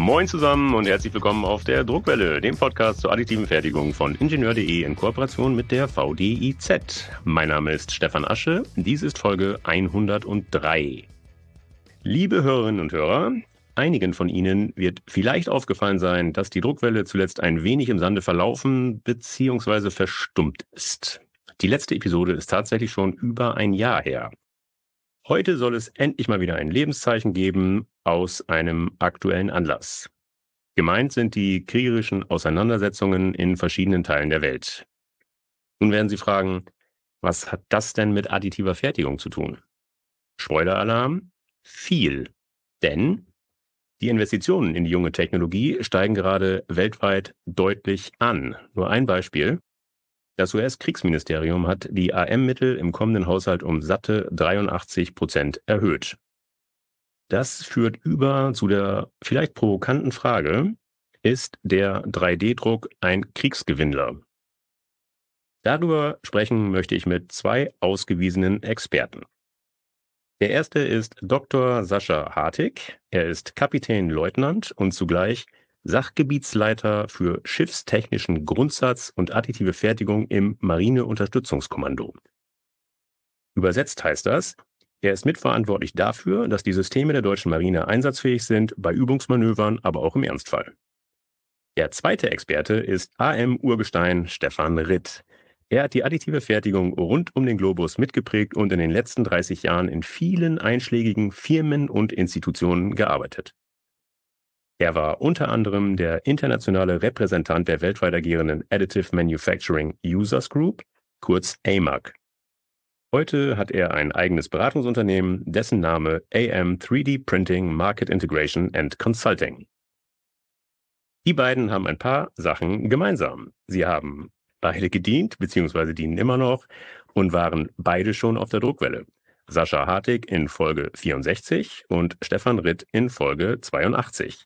Moin zusammen und herzlich willkommen auf der Druckwelle, dem Podcast zur additiven Fertigung von Ingenieur.de in Kooperation mit der VDIZ. Mein Name ist Stefan Asche, dies ist Folge 103. Liebe Hörerinnen und Hörer, einigen von Ihnen wird vielleicht aufgefallen sein, dass die Druckwelle zuletzt ein wenig im Sande verlaufen bzw. verstummt ist. Die letzte Episode ist tatsächlich schon über ein Jahr her. Heute soll es endlich mal wieder ein Lebenszeichen geben aus einem aktuellen Anlass. Gemeint sind die kriegerischen Auseinandersetzungen in verschiedenen Teilen der Welt. Nun werden Sie fragen, was hat das denn mit additiver Fertigung zu tun? Spoiler-Alarm? Viel. Denn die Investitionen in die junge Technologie steigen gerade weltweit deutlich an. Nur ein Beispiel. Das US-Kriegsministerium hat die AM-Mittel im kommenden Haushalt um satte 83% erhöht. Das führt über zu der vielleicht provokanten Frage, ist der 3D-Druck ein Kriegsgewinnler? Darüber sprechen möchte ich mit zwei ausgewiesenen Experten. Der erste ist Dr. Sascha Hartig. Er ist Kapitänleutnant und zugleich Sachgebietsleiter für schiffstechnischen Grundsatz und additive Fertigung im Marineunterstützungskommando. Übersetzt heißt das, er ist mitverantwortlich dafür, dass die Systeme der deutschen Marine einsatzfähig sind, bei Übungsmanövern, aber auch im Ernstfall. Der zweite Experte ist AM-Urgestein Stefan Ritt. Er hat die additive Fertigung rund um den Globus mitgeprägt und in den letzten 30 Jahren in vielen einschlägigen Firmen und Institutionen gearbeitet. Er war unter anderem der internationale Repräsentant der weltweit agierenden Additive Manufacturing Users Group, kurz AMAG. Heute hat er ein eigenes Beratungsunternehmen, dessen Name AM 3D Printing Market Integration and Consulting. Die beiden haben ein paar Sachen gemeinsam. Sie haben beide gedient bzw. dienen immer noch und waren beide schon auf der Druckwelle. Sascha Hartig in Folge 64 und Stefan Ritt in Folge 82.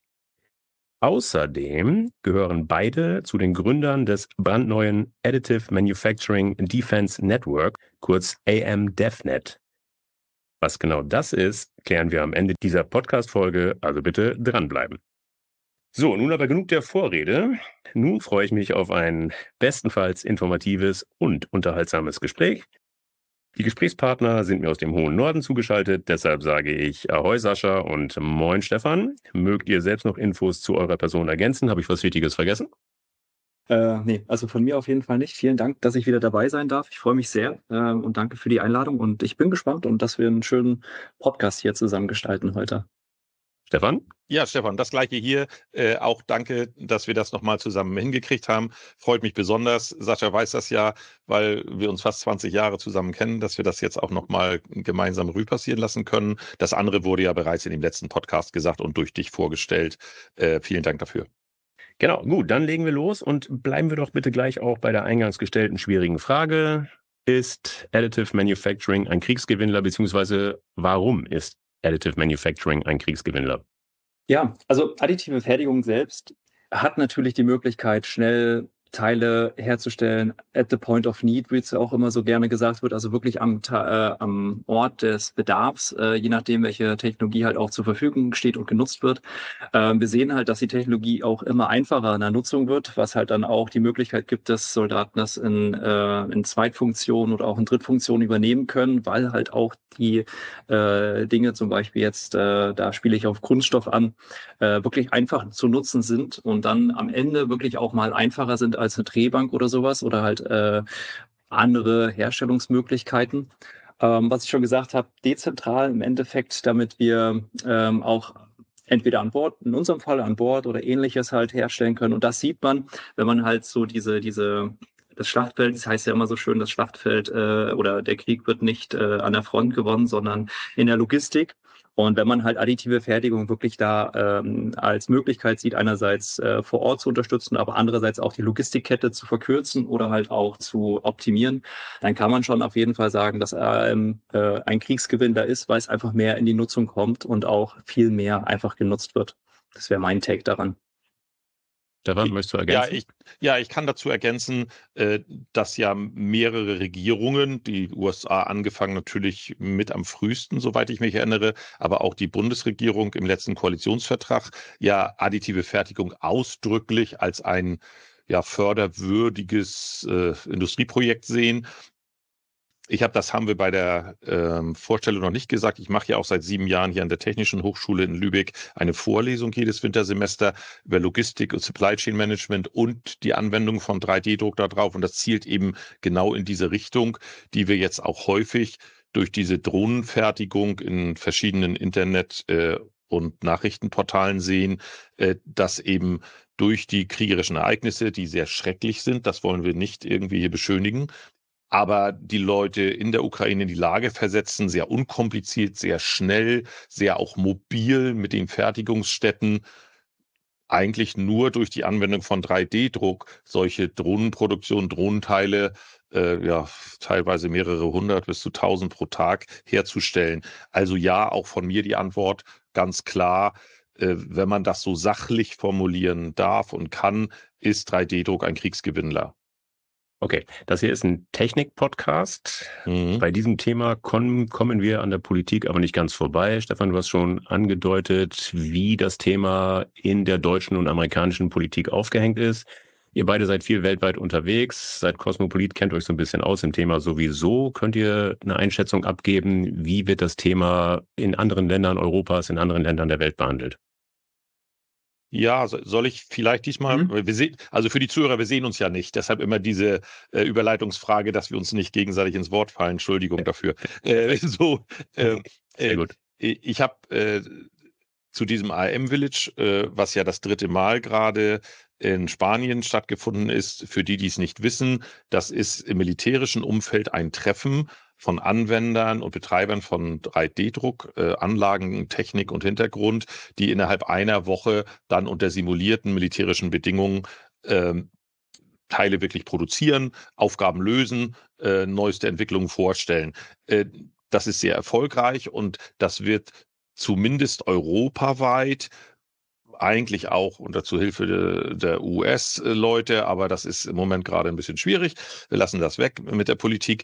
Außerdem gehören beide zu den Gründern des brandneuen Additive Manufacturing Defense Network, kurz AM-DevNet. Was genau das ist, klären wir am Ende dieser Podcast-Folge, also bitte dranbleiben. So, nun aber genug der Vorrede. Nun freue ich mich auf ein bestenfalls informatives und unterhaltsames Gespräch. Die Gesprächspartner sind mir aus dem hohen Norden zugeschaltet, deshalb sage ich Ahoi Sascha und Moin Stefan. Mögt ihr selbst noch Infos zu eurer Person ergänzen? Habe ich was Wichtiges vergessen? Nee, also von mir auf jeden Fall nicht. Vielen Dank, dass ich wieder dabei sein darf. Ich freue mich sehr und danke für die Einladung und ich bin gespannt und dass wir einen schönen Podcast hier zusammen gestalten heute. Stefan? Ja, Stefan, das Gleiche hier. Auch danke, dass wir das nochmal zusammen hingekriegt haben. Freut mich besonders. Sascha weiß das ja, weil wir uns fast 20 Jahre zusammen kennen, dass wir das jetzt auch nochmal gemeinsam Revue passieren lassen können. Das andere wurde ja bereits in dem letzten Podcast gesagt und durch dich vorgestellt. Vielen Dank dafür. Genau, gut, dann legen wir los und bleiben wir doch bitte gleich auch bei der eingangs gestellten schwierigen Frage. Ist Additive Manufacturing ein Kriegsgewinnler, beziehungsweise warum ist Additive Manufacturing ein Kriegsgewinnler? Ja, also additive Fertigung selbst hat natürlich die Möglichkeit, schnell Teile herzustellen, at the point of need, wie es auch immer so gerne gesagt wird, also wirklich am Ort des Bedarfs, je nachdem, welche Technologie halt auch zur Verfügung steht und genutzt wird. Wir sehen halt, dass die Technologie auch immer einfacher in der Nutzung wird, was halt dann auch die Möglichkeit gibt, dass Soldaten das in Zweitfunktion oder auch in Drittfunktion übernehmen können, weil halt auch die Dinge, zum Beispiel jetzt, da spiele ich auf Kunststoff an, wirklich einfach zu nutzen sind und dann am Ende wirklich auch mal einfacher sind als eine Drehbank oder sowas oder halt andere Herstellungsmöglichkeiten. Was ich schon gesagt habe, dezentral im Endeffekt, damit wir auch entweder an Bord, in unserem Fall an Bord oder ähnliches halt herstellen können. Und das sieht man, wenn man halt so das Schlachtfeld, das heißt ja immer so schön, das Schlachtfeld oder der Krieg wird nicht an der Front gewonnen, sondern in der Logistik. Und wenn man halt additive Fertigung wirklich da als Möglichkeit sieht, einerseits vor Ort zu unterstützen, aber andererseits auch die Logistikkette zu verkürzen oder halt auch zu optimieren, dann kann man schon auf jeden Fall sagen, dass ein Kriegsgewinn da ist, weil es einfach mehr in die Nutzung kommt und auch viel mehr einfach genutzt wird. Das wäre mein Take daran. Stefan, möchtest du ergänzen? Ich kann dazu ergänzen, dass ja mehrere Regierungen, die USA angefangen natürlich mit am frühesten, soweit ich mich erinnere, aber auch die Bundesregierung im letzten Koalitionsvertrag ja additive Fertigung ausdrücklich als ein förderwürdiges Industrieprojekt sehen. Das haben wir bei der Vorstellung noch nicht gesagt. Ich mache ja auch seit 7 Jahren hier an der Technischen Hochschule in Lübeck eine Vorlesung jedes Wintersemester über Logistik und Supply Chain Management und die Anwendung von 3D-Druck da drauf. Und das zielt eben genau in diese Richtung, die wir jetzt auch häufig durch diese Drohnenfertigung in verschiedenen Internet- und Nachrichtenportalen sehen, dass eben durch die kriegerischen Ereignisse, die sehr schrecklich sind, das wollen wir nicht irgendwie hier beschönigen, aber die Leute in der Ukraine in die Lage versetzen, sehr unkompliziert, sehr schnell, sehr auch mobil mit den Fertigungsstätten, eigentlich nur durch die Anwendung von 3D-Druck solche Drohnenproduktion, Drohnenteile, teilweise mehrere 100 bis zu 1000 pro Tag herzustellen. Also ja, auch von mir die Antwort ganz klar, wenn man das so sachlich formulieren darf und kann, ist 3D-Druck ein Kriegsgewinnler. Okay, das hier ist ein Technik-Podcast. Bei diesem Thema kommen wir an der Politik aber nicht ganz vorbei. Stefan, du hast schon angedeutet, wie das Thema in der deutschen und amerikanischen Politik aufgehängt ist. Ihr beide seid viel weltweit unterwegs, seid Kosmopolit, kennt euch so ein bisschen aus im Thema sowieso. Könnt ihr eine Einschätzung abgeben, wie wird das Thema in anderen Ländern Europas, in anderen Ländern der Welt behandelt? Ja, soll ich vielleicht diesmal, also für die Zuhörer, wir sehen uns ja nicht, deshalb immer diese Überleitungsfrage, dass wir uns nicht gegenseitig ins Wort fallen. Entschuldigung dafür. Sehr gut. Ich habe zu diesem AM Village, was ja das 3. Mal gerade in Spanien stattgefunden ist, für die es nicht wissen, das ist im militärischen Umfeld ein Treffen von Anwendern und Betreibern von 3D-Druck, Anlagen, Technik und Hintergrund, die innerhalb einer Woche dann unter simulierten militärischen Bedingungen Teile wirklich produzieren, Aufgaben lösen, neueste Entwicklungen vorstellen. Das ist sehr erfolgreich und das wird zumindest europaweit eigentlich auch unter Zuhilfe der US-Leute, aber das ist im Moment gerade ein bisschen schwierig. Wir lassen das weg mit der Politik.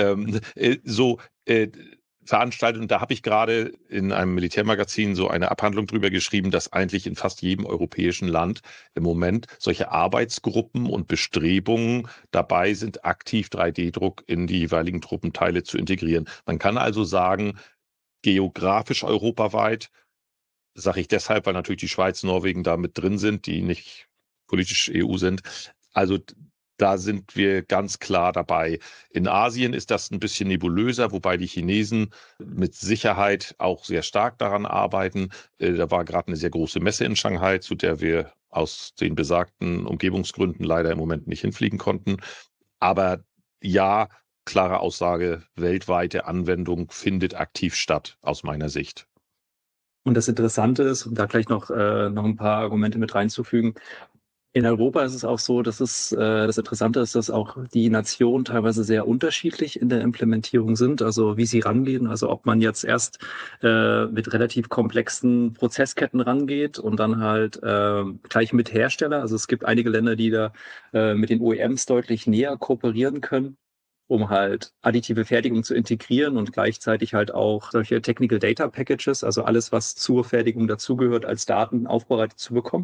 Veranstaltet. Und da habe ich gerade in einem Militärmagazin so eine Abhandlung drüber geschrieben, dass eigentlich in fast jedem europäischen Land im Moment solche Arbeitsgruppen und Bestrebungen dabei sind, aktiv 3D-Druck in die jeweiligen Truppenteile zu integrieren. Man kann also sagen, geografisch europaweit, sage ich deshalb, weil natürlich die Schweiz, Norwegen da mit drin sind, die nicht politisch EU sind. Also da sind wir ganz klar dabei. In Asien ist das ein bisschen nebulöser, wobei die Chinesen mit Sicherheit auch sehr stark daran arbeiten. Da war gerade eine sehr große Messe in Shanghai, zu der wir aus den besagten Umgebungsgründen leider im Moment nicht hinfliegen konnten. Aber ja, klare Aussage, weltweite Anwendung findet aktiv statt, aus meiner Sicht. Und das Interessante ist, um da gleich noch ein paar Argumente mit reinzufügen, in Europa ist es auch so, dass das Interessante ist, dass auch die Nationen teilweise sehr unterschiedlich in der Implementierung sind, also wie sie rangehen, also ob man jetzt erst mit relativ komplexen Prozessketten rangeht und dann halt gleich mit Hersteller, also es gibt einige Länder, die da mit den OEMs deutlich näher kooperieren können, um halt additive Fertigung zu integrieren und gleichzeitig halt auch solche Technical Data Packages, also alles, was zur Fertigung dazugehört, als Daten aufbereitet zu bekommen.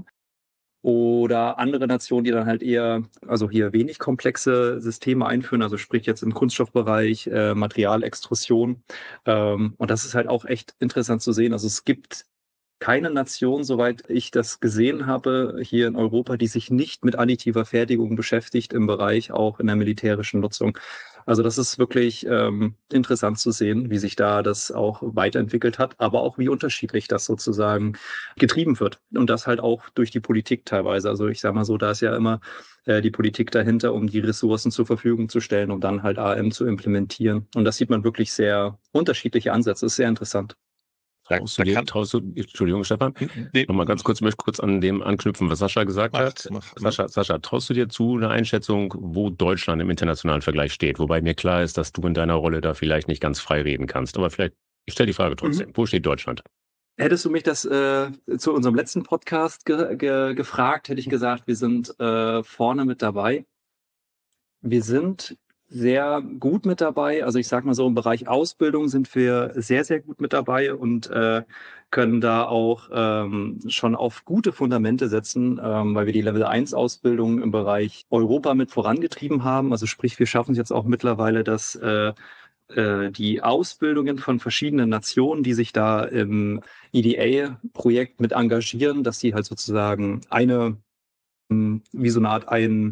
Oder andere Nationen, die dann halt eher, also hier wenig komplexe Systeme einführen, also sprich jetzt im Kunststoffbereich, Materialextrusion. Und das ist halt auch echt interessant zu sehen. Also es gibt keine Nation, soweit ich das gesehen habe, hier in Europa, die sich nicht mit additiver Fertigung beschäftigt im Bereich auch in der militärischen Nutzung. Also das ist wirklich interessant zu sehen, wie sich da das auch weiterentwickelt hat, aber auch wie unterschiedlich das sozusagen getrieben wird. Und das halt auch durch die Politik teilweise. Also ich sage mal so, da ist ja immer die Politik dahinter, um die Ressourcen zur Verfügung zu stellen, um dann halt AM zu implementieren. Und das sieht man wirklich sehr unterschiedliche Ansätze. Das ist sehr interessant. Entschuldigung, Stefan, nochmal ganz kurz, ich möchte kurz an dem anknüpfen, was Sascha gesagt hat. Sascha, traust du dir zu, eine Einschätzung, wo Deutschland im internationalen Vergleich steht? Wobei mir klar ist, dass du in deiner Rolle da vielleicht nicht ganz frei reden kannst. Aber vielleicht, ich stelle die Frage trotzdem, wo steht Deutschland? Hättest du mich das zu unserem letzten Podcast gefragt, hätte ich gesagt, wir sind vorne mit dabei. Wir sind sehr gut mit dabei. Also ich sage mal so, im Bereich Ausbildung sind wir sehr, sehr gut mit dabei und können da auch schon auf gute Fundamente setzen, weil wir die Level-1-Ausbildung im Bereich Europa mit vorangetrieben haben. Also sprich, wir schaffen es jetzt auch mittlerweile, dass die Ausbildungen von verschiedenen Nationen, die sich da im EDA-Projekt mit engagieren, dass die halt sozusagen wie so eine Art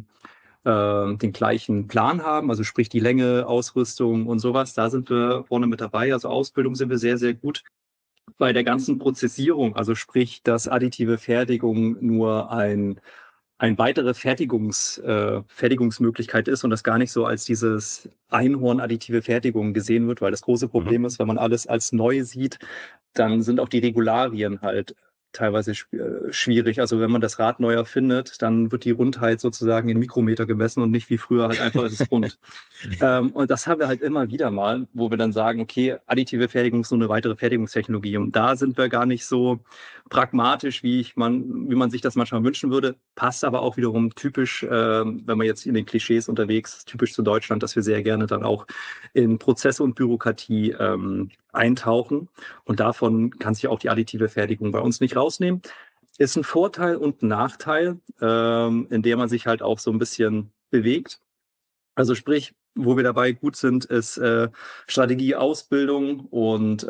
den gleichen Plan haben, also sprich die Länge, Ausrüstung und sowas. Da sind wir vorne mit dabei. Also Ausbildung sind wir sehr, sehr gut. Bei der ganzen Prozessierung, also sprich, dass additive Fertigung nur ein weitere Fertigungsmöglichkeit ist und das gar nicht so als dieses Einhorn additive Fertigung gesehen wird, weil das große Problem ist, wenn man alles als neu sieht, dann sind auch die Regularien halt teilweise schwierig. Also wenn man das Rad neu erfindet, dann wird die Rundheit sozusagen in Mikrometer gemessen und nicht wie früher halt einfach ist es rund. Und das haben wir halt immer wieder mal, wo wir dann sagen, okay, additive Fertigung ist so eine weitere Fertigungstechnologie. Und da sind wir gar nicht so pragmatisch, wie man sich das manchmal wünschen würde. Passt aber auch wiederum typisch, wenn man jetzt in den Klischees unterwegs ist, typisch zu Deutschland, dass wir sehr gerne dann auch in Prozesse und Bürokratie eintauchen. Und davon kann sich auch die additive Fertigung bei uns nicht rausnehmen. Ist ein Vorteil und ein Nachteil, in dem man sich halt auch so ein bisschen bewegt. Also sprich, wo wir dabei gut sind, ist Strategie, Ausbildung und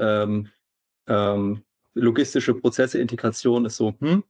logistische Prozesse, Integration ist so.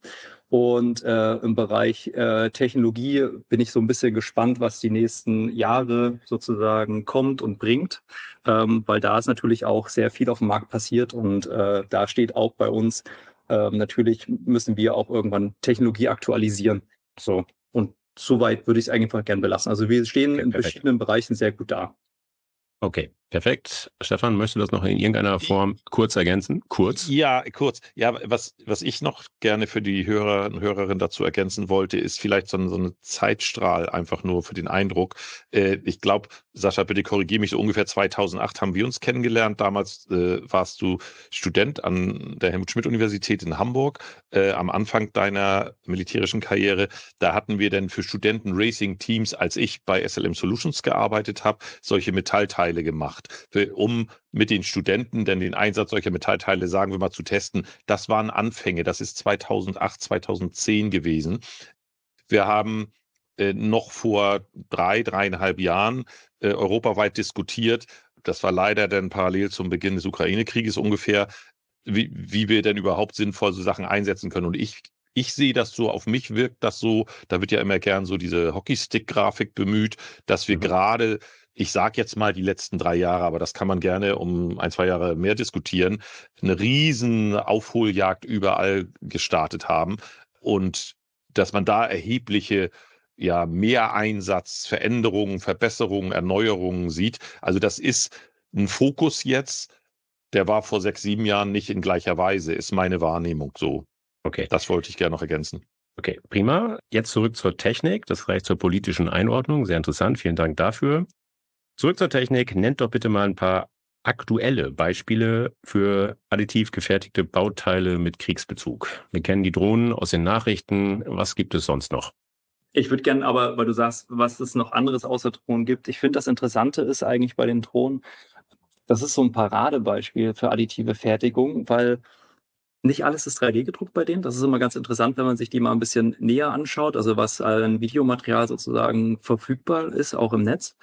Und im Bereich Technologie bin ich so ein bisschen gespannt, was die nächsten Jahre sozusagen kommt und bringt, weil da ist natürlich auch sehr viel auf dem Markt passiert und da steht auch bei uns, natürlich müssen wir auch irgendwann Technologie aktualisieren. So. Und soweit würde ich es einfach gern belassen. Also wir stehen Okay, in perfekt. verschiedenen Bereichen sehr gut da. Okay, perfekt. Stefan, möchtest du das noch in irgendeiner Form kurz ergänzen? Kurz? Ja, kurz. Ja, was ich noch gerne für die Hörer und Hörerinnen dazu ergänzen wollte, ist vielleicht so eine Zeitstrahl, einfach nur für den Eindruck. Ich glaube, Sascha, bitte korrigiere mich, so ungefähr 2008 haben wir uns kennengelernt. Damals warst du Student an der Helmut-Schmidt-Universität in Hamburg, am Anfang deiner militärischen Karriere. Da hatten wir dann für Studenten-Racing-Teams, als ich bei SLM Solutions gearbeitet habe, solche Metallteile gemacht, um mit den Studenten denn den Einsatz solcher Metallteile, sagen wir mal, zu testen. Das waren Anfänge. Das ist 2008, 2010 gewesen. Wir haben noch vor 3,5 Jahren europaweit diskutiert. Das war leider dann parallel zum Beginn des Ukraine-Krieges ungefähr, wie wir denn überhaupt sinnvoll so Sachen einsetzen können. Und ich sehe das so, auf mich wirkt das so, da wird ja immer gern so diese Hockeystick-Grafik bemüht, dass wir gerade, ich sage jetzt mal die letzten 3 Jahre, aber das kann man gerne um 1, 2 Jahre mehr diskutieren, eine riesen Aufholjagd überall gestartet haben und dass man da erhebliche Mehreinsatz, Veränderungen, Verbesserungen, Erneuerungen sieht. Also das ist ein Fokus jetzt, der war vor 6, 7 Jahren nicht in gleicher Weise, ist meine Wahrnehmung so. Okay. Das wollte ich gerne noch ergänzen. Okay, prima. Jetzt zurück zur Technik. Das reicht zur politischen Einordnung. Sehr interessant. Vielen Dank dafür. Zurück zur Technik. Nennt doch bitte mal ein paar aktuelle Beispiele für additiv gefertigte Bauteile mit Kriegsbezug. Wir kennen die Drohnen aus den Nachrichten. Was gibt es sonst noch? Ich würde gerne aber, weil du sagst, was es noch anderes außer Drohnen gibt. Ich finde, das Interessante ist eigentlich bei den Drohnen, das ist so ein Paradebeispiel für additive Fertigung, weil nicht alles ist 3D gedruckt bei denen. Das ist immer ganz interessant, wenn man sich die mal ein bisschen näher anschaut, also was an Videomaterial sozusagen verfügbar ist, auch im Netz,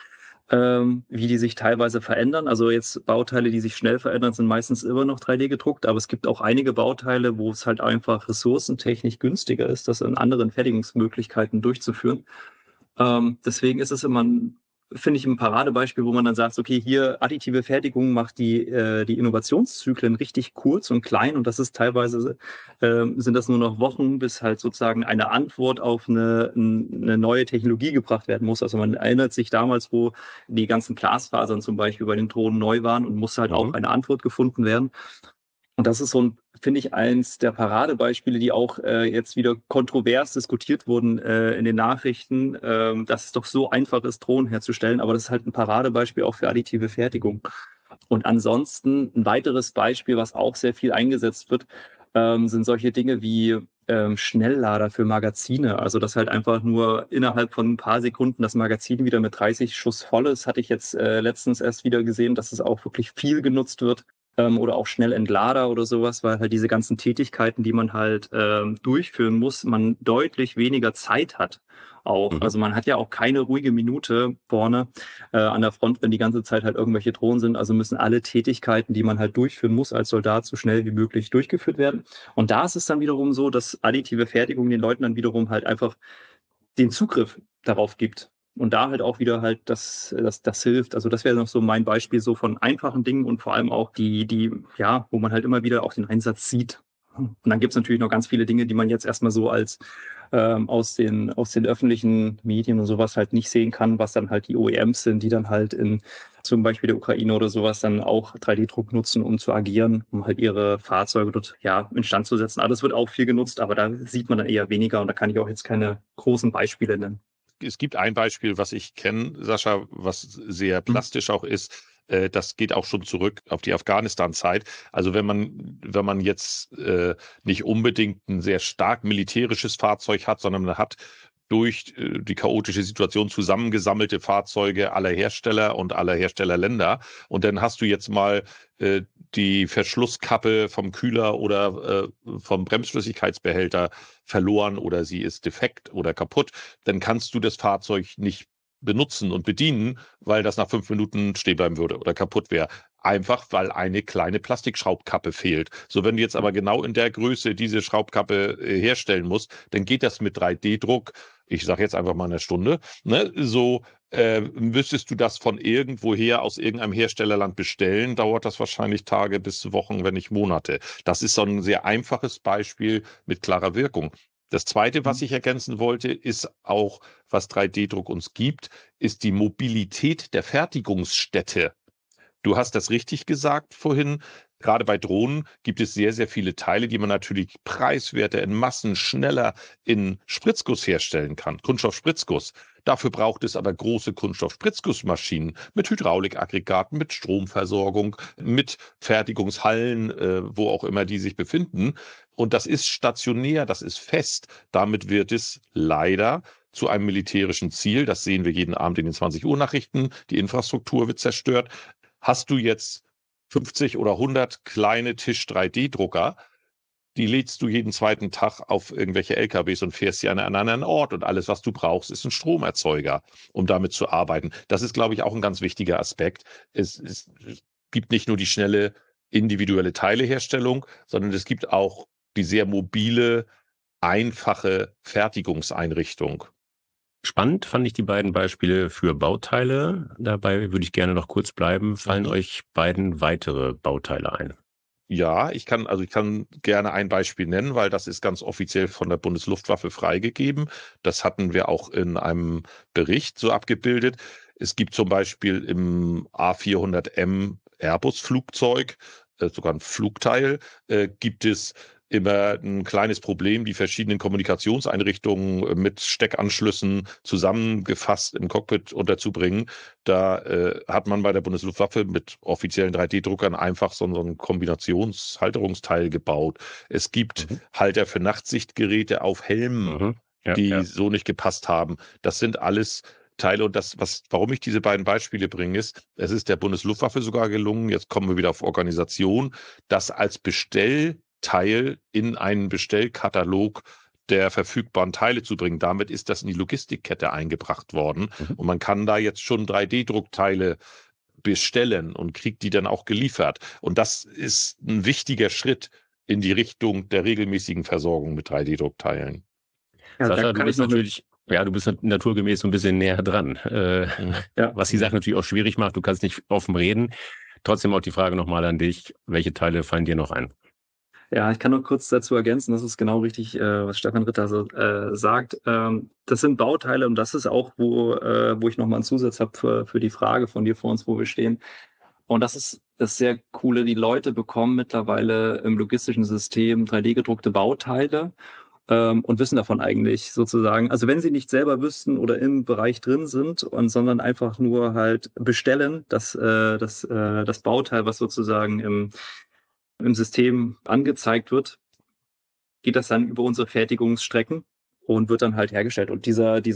wie die sich teilweise verändern. Also jetzt Bauteile, die sich schnell verändern, sind meistens immer noch 3D gedruckt, aber es gibt auch einige Bauteile, wo es halt einfach ressourcentechnisch günstiger ist, das in anderen Fertigungsmöglichkeiten durchzuführen. Deswegen ist es immer finde ich, ein Paradebeispiel, wo man dann sagt, okay, hier additive Fertigung macht die Innovationszyklen richtig kurz und klein und das ist teilweise, sind das nur noch Wochen, bis halt sozusagen eine Antwort auf eine neue Technologie gebracht werden muss. Also man erinnert sich damals, wo die ganzen Glasfasern zum Beispiel bei den Drohnen neu waren und musste halt auch eine Antwort gefunden werden. Und das ist so ein, finde ich, eins der Paradebeispiele, die auch jetzt wieder kontrovers diskutiert wurden in den Nachrichten, dass es doch so einfach ist, Drohnen herzustellen. Aber das ist halt ein Paradebeispiel auch für additive Fertigung. Und ansonsten ein weiteres Beispiel, was auch sehr viel eingesetzt wird, sind solche Dinge wie Schnelllader für Magazine. Also dass halt einfach nur innerhalb von ein paar Sekunden das Magazin wieder mit 30 Schuss voll ist. Hatte ich jetzt letztens erst wieder gesehen, dass es auch wirklich viel genutzt wird. Oder auch Schnellentlader oder sowas, weil halt diese ganzen Tätigkeiten, die man halt durchführen muss, man deutlich weniger Zeit hat auch. Mhm. Also man hat ja auch keine ruhige Minute vorne an der Front, wenn die ganze Zeit halt irgendwelche Drohnen sind. Also müssen alle Tätigkeiten, die man halt durchführen muss als Soldat, so schnell wie möglich durchgeführt werden. Und da ist es dann wiederum so, dass additive Fertigung den Leuten dann wiederum halt einfach den Zugriff darauf gibt. Und da halt auch wieder halt das hilft. Also das wäre noch so mein Beispiel so von einfachen Dingen und vor allem auch ja, wo man halt immer wieder auch den Einsatz sieht. Und dann gibt es natürlich noch ganz viele Dinge, die man jetzt erstmal so als aus den öffentlichen Medien und sowas halt nicht sehen kann, was dann halt die OEMs sind, die dann halt in zum Beispiel der Ukraine oder sowas dann auch 3D-Druck nutzen, um zu agieren, um halt ihre Fahrzeuge dort ja instand zu setzen. Alles wird auch viel genutzt, aber da sieht man dann eher weniger und da kann ich auch jetzt keine großen Beispiele nennen. Es gibt ein Beispiel, was ich kenne, Sascha, was sehr plastisch auch ist. Das geht auch schon zurück auf die Afghanistan-Zeit. Also wenn man jetzt nicht unbedingt ein sehr stark militärisches Fahrzeug hat, sondern man hat durch die chaotische Situation zusammengesammelte Fahrzeuge aller Hersteller und aller Herstellerländer. Und dann hast du jetzt mal die Verschlusskappe vom Kühler oder vom Bremsflüssigkeitsbehälter verloren oder sie ist defekt oder kaputt. Dann kannst du das Fahrzeug nicht benutzen und bedienen, weil das nach 5 Minuten stehen bleiben würde oder kaputt wäre. Einfach, weil eine kleine Plastikschraubkappe fehlt. So, wenn du jetzt aber genau in der Größe diese Schraubkappe herstellen musst, dann geht das mit 3D-Druck, ich sage jetzt einfach mal eine Stunde, ne? So müsstest du das von irgendwoher aus irgendeinem Herstellerland bestellen, dauert das wahrscheinlich Tage bis Wochen, wenn nicht Monate. Das ist so ein sehr einfaches Beispiel mit klarer Wirkung. Das Zweite, was ich ergänzen wollte, ist auch, was 3D-Druck uns gibt, ist die Mobilität der Fertigungsstätte. Du hast das richtig gesagt vorhin. Gerade bei Drohnen gibt es sehr, sehr viele Teile, die man natürlich preiswerter in Massen schneller in Spritzguss herstellen kann. Kunststoffspritzguss. Dafür braucht es aber große Kunststoffspritzgussmaschinen mit Hydraulikaggregaten, mit Stromversorgung, mit Fertigungshallen, wo auch immer die sich befinden. Und das ist stationär, das ist fest. Damit wird es leider zu einem militärischen Ziel. Das sehen wir jeden Abend in den 20 Uhr Nachrichten. Die Infrastruktur wird zerstört. Hast du jetzt 50 oder 100 kleine Tisch-3D-Drucker, die lädst du jeden zweiten Tag auf irgendwelche LKWs und fährst sie an einen anderen Ort. Und alles, was du brauchst, ist ein Stromerzeuger, um damit zu arbeiten. Das ist, glaube ich, auch ein ganz wichtiger Aspekt. Es gibt nicht nur die schnelle individuelle Teileherstellung, sondern es gibt auch die sehr mobile, einfache Fertigungseinrichtung. Spannend fand ich die beiden Beispiele für Bauteile. Dabei würde ich gerne noch kurz bleiben. Fallen euch beiden weitere Bauteile ein? Ja, ich kann gerne ein Beispiel nennen, weil das ist ganz offiziell von der Bundesluftwaffe freigegeben. Das hatten wir auch in einem Bericht so abgebildet. Es gibt zum Beispiel im A400M Airbus-Flugzeug, sogar ein Flugteil, gibt es immer ein kleines Problem, die verschiedenen Kommunikationseinrichtungen mit Steckanschlüssen zusammengefasst im Cockpit unterzubringen. Da hat man bei der Bundesluftwaffe mit offiziellen 3D-Druckern einfach so ein Kombinationshalterungsteil gebaut. Es gibt Halter für Nachtsichtgeräte auf Helmen, Ja, die ja. so nicht gepasst haben. Das sind alles Teile und warum ich diese beiden Beispiele bringe, ist, es ist der Bundesluftwaffe sogar gelungen, jetzt kommen wir wieder auf Organisation, das als Bestellteil in einen Bestellkatalog der verfügbaren Teile zu bringen. Damit ist das in die Logistikkette eingebracht worden und man kann da jetzt schon 3D-Druckteile bestellen und kriegt die dann auch geliefert. Und das ist ein wichtiger Schritt in die Richtung der regelmäßigen Versorgung mit 3D-Druckteilen. Ja, da Sascha, du kann ich bist noch eine, natürlich, ja, du bist naturgemäß so ein bisschen näher dran. ja, Was die Sache natürlich auch schwierig macht, du kannst nicht offen reden. Trotzdem auch die Frage nochmal an dich, welche Teile fallen dir noch ein? ja, ich kann noch kurz dazu ergänzen, das ist genau richtig, was Stefan Ritter so sagt. Das sind Bauteile und das ist auch, wo ich nochmal einen Zusatz habe für die Frage von dir vor uns, wo wir stehen. Und das ist das sehr Coole. Die Leute bekommen mittlerweile im logistischen System 3D-gedruckte Bauteile und wissen davon eigentlich sozusagen. Also wenn sie nicht selber wüssten oder im Bereich drin sind, sondern einfach nur halt bestellen, das Bauteil, was sozusagen im System angezeigt wird, geht das dann über unsere Fertigungsstrecken und wird dann halt hergestellt. Und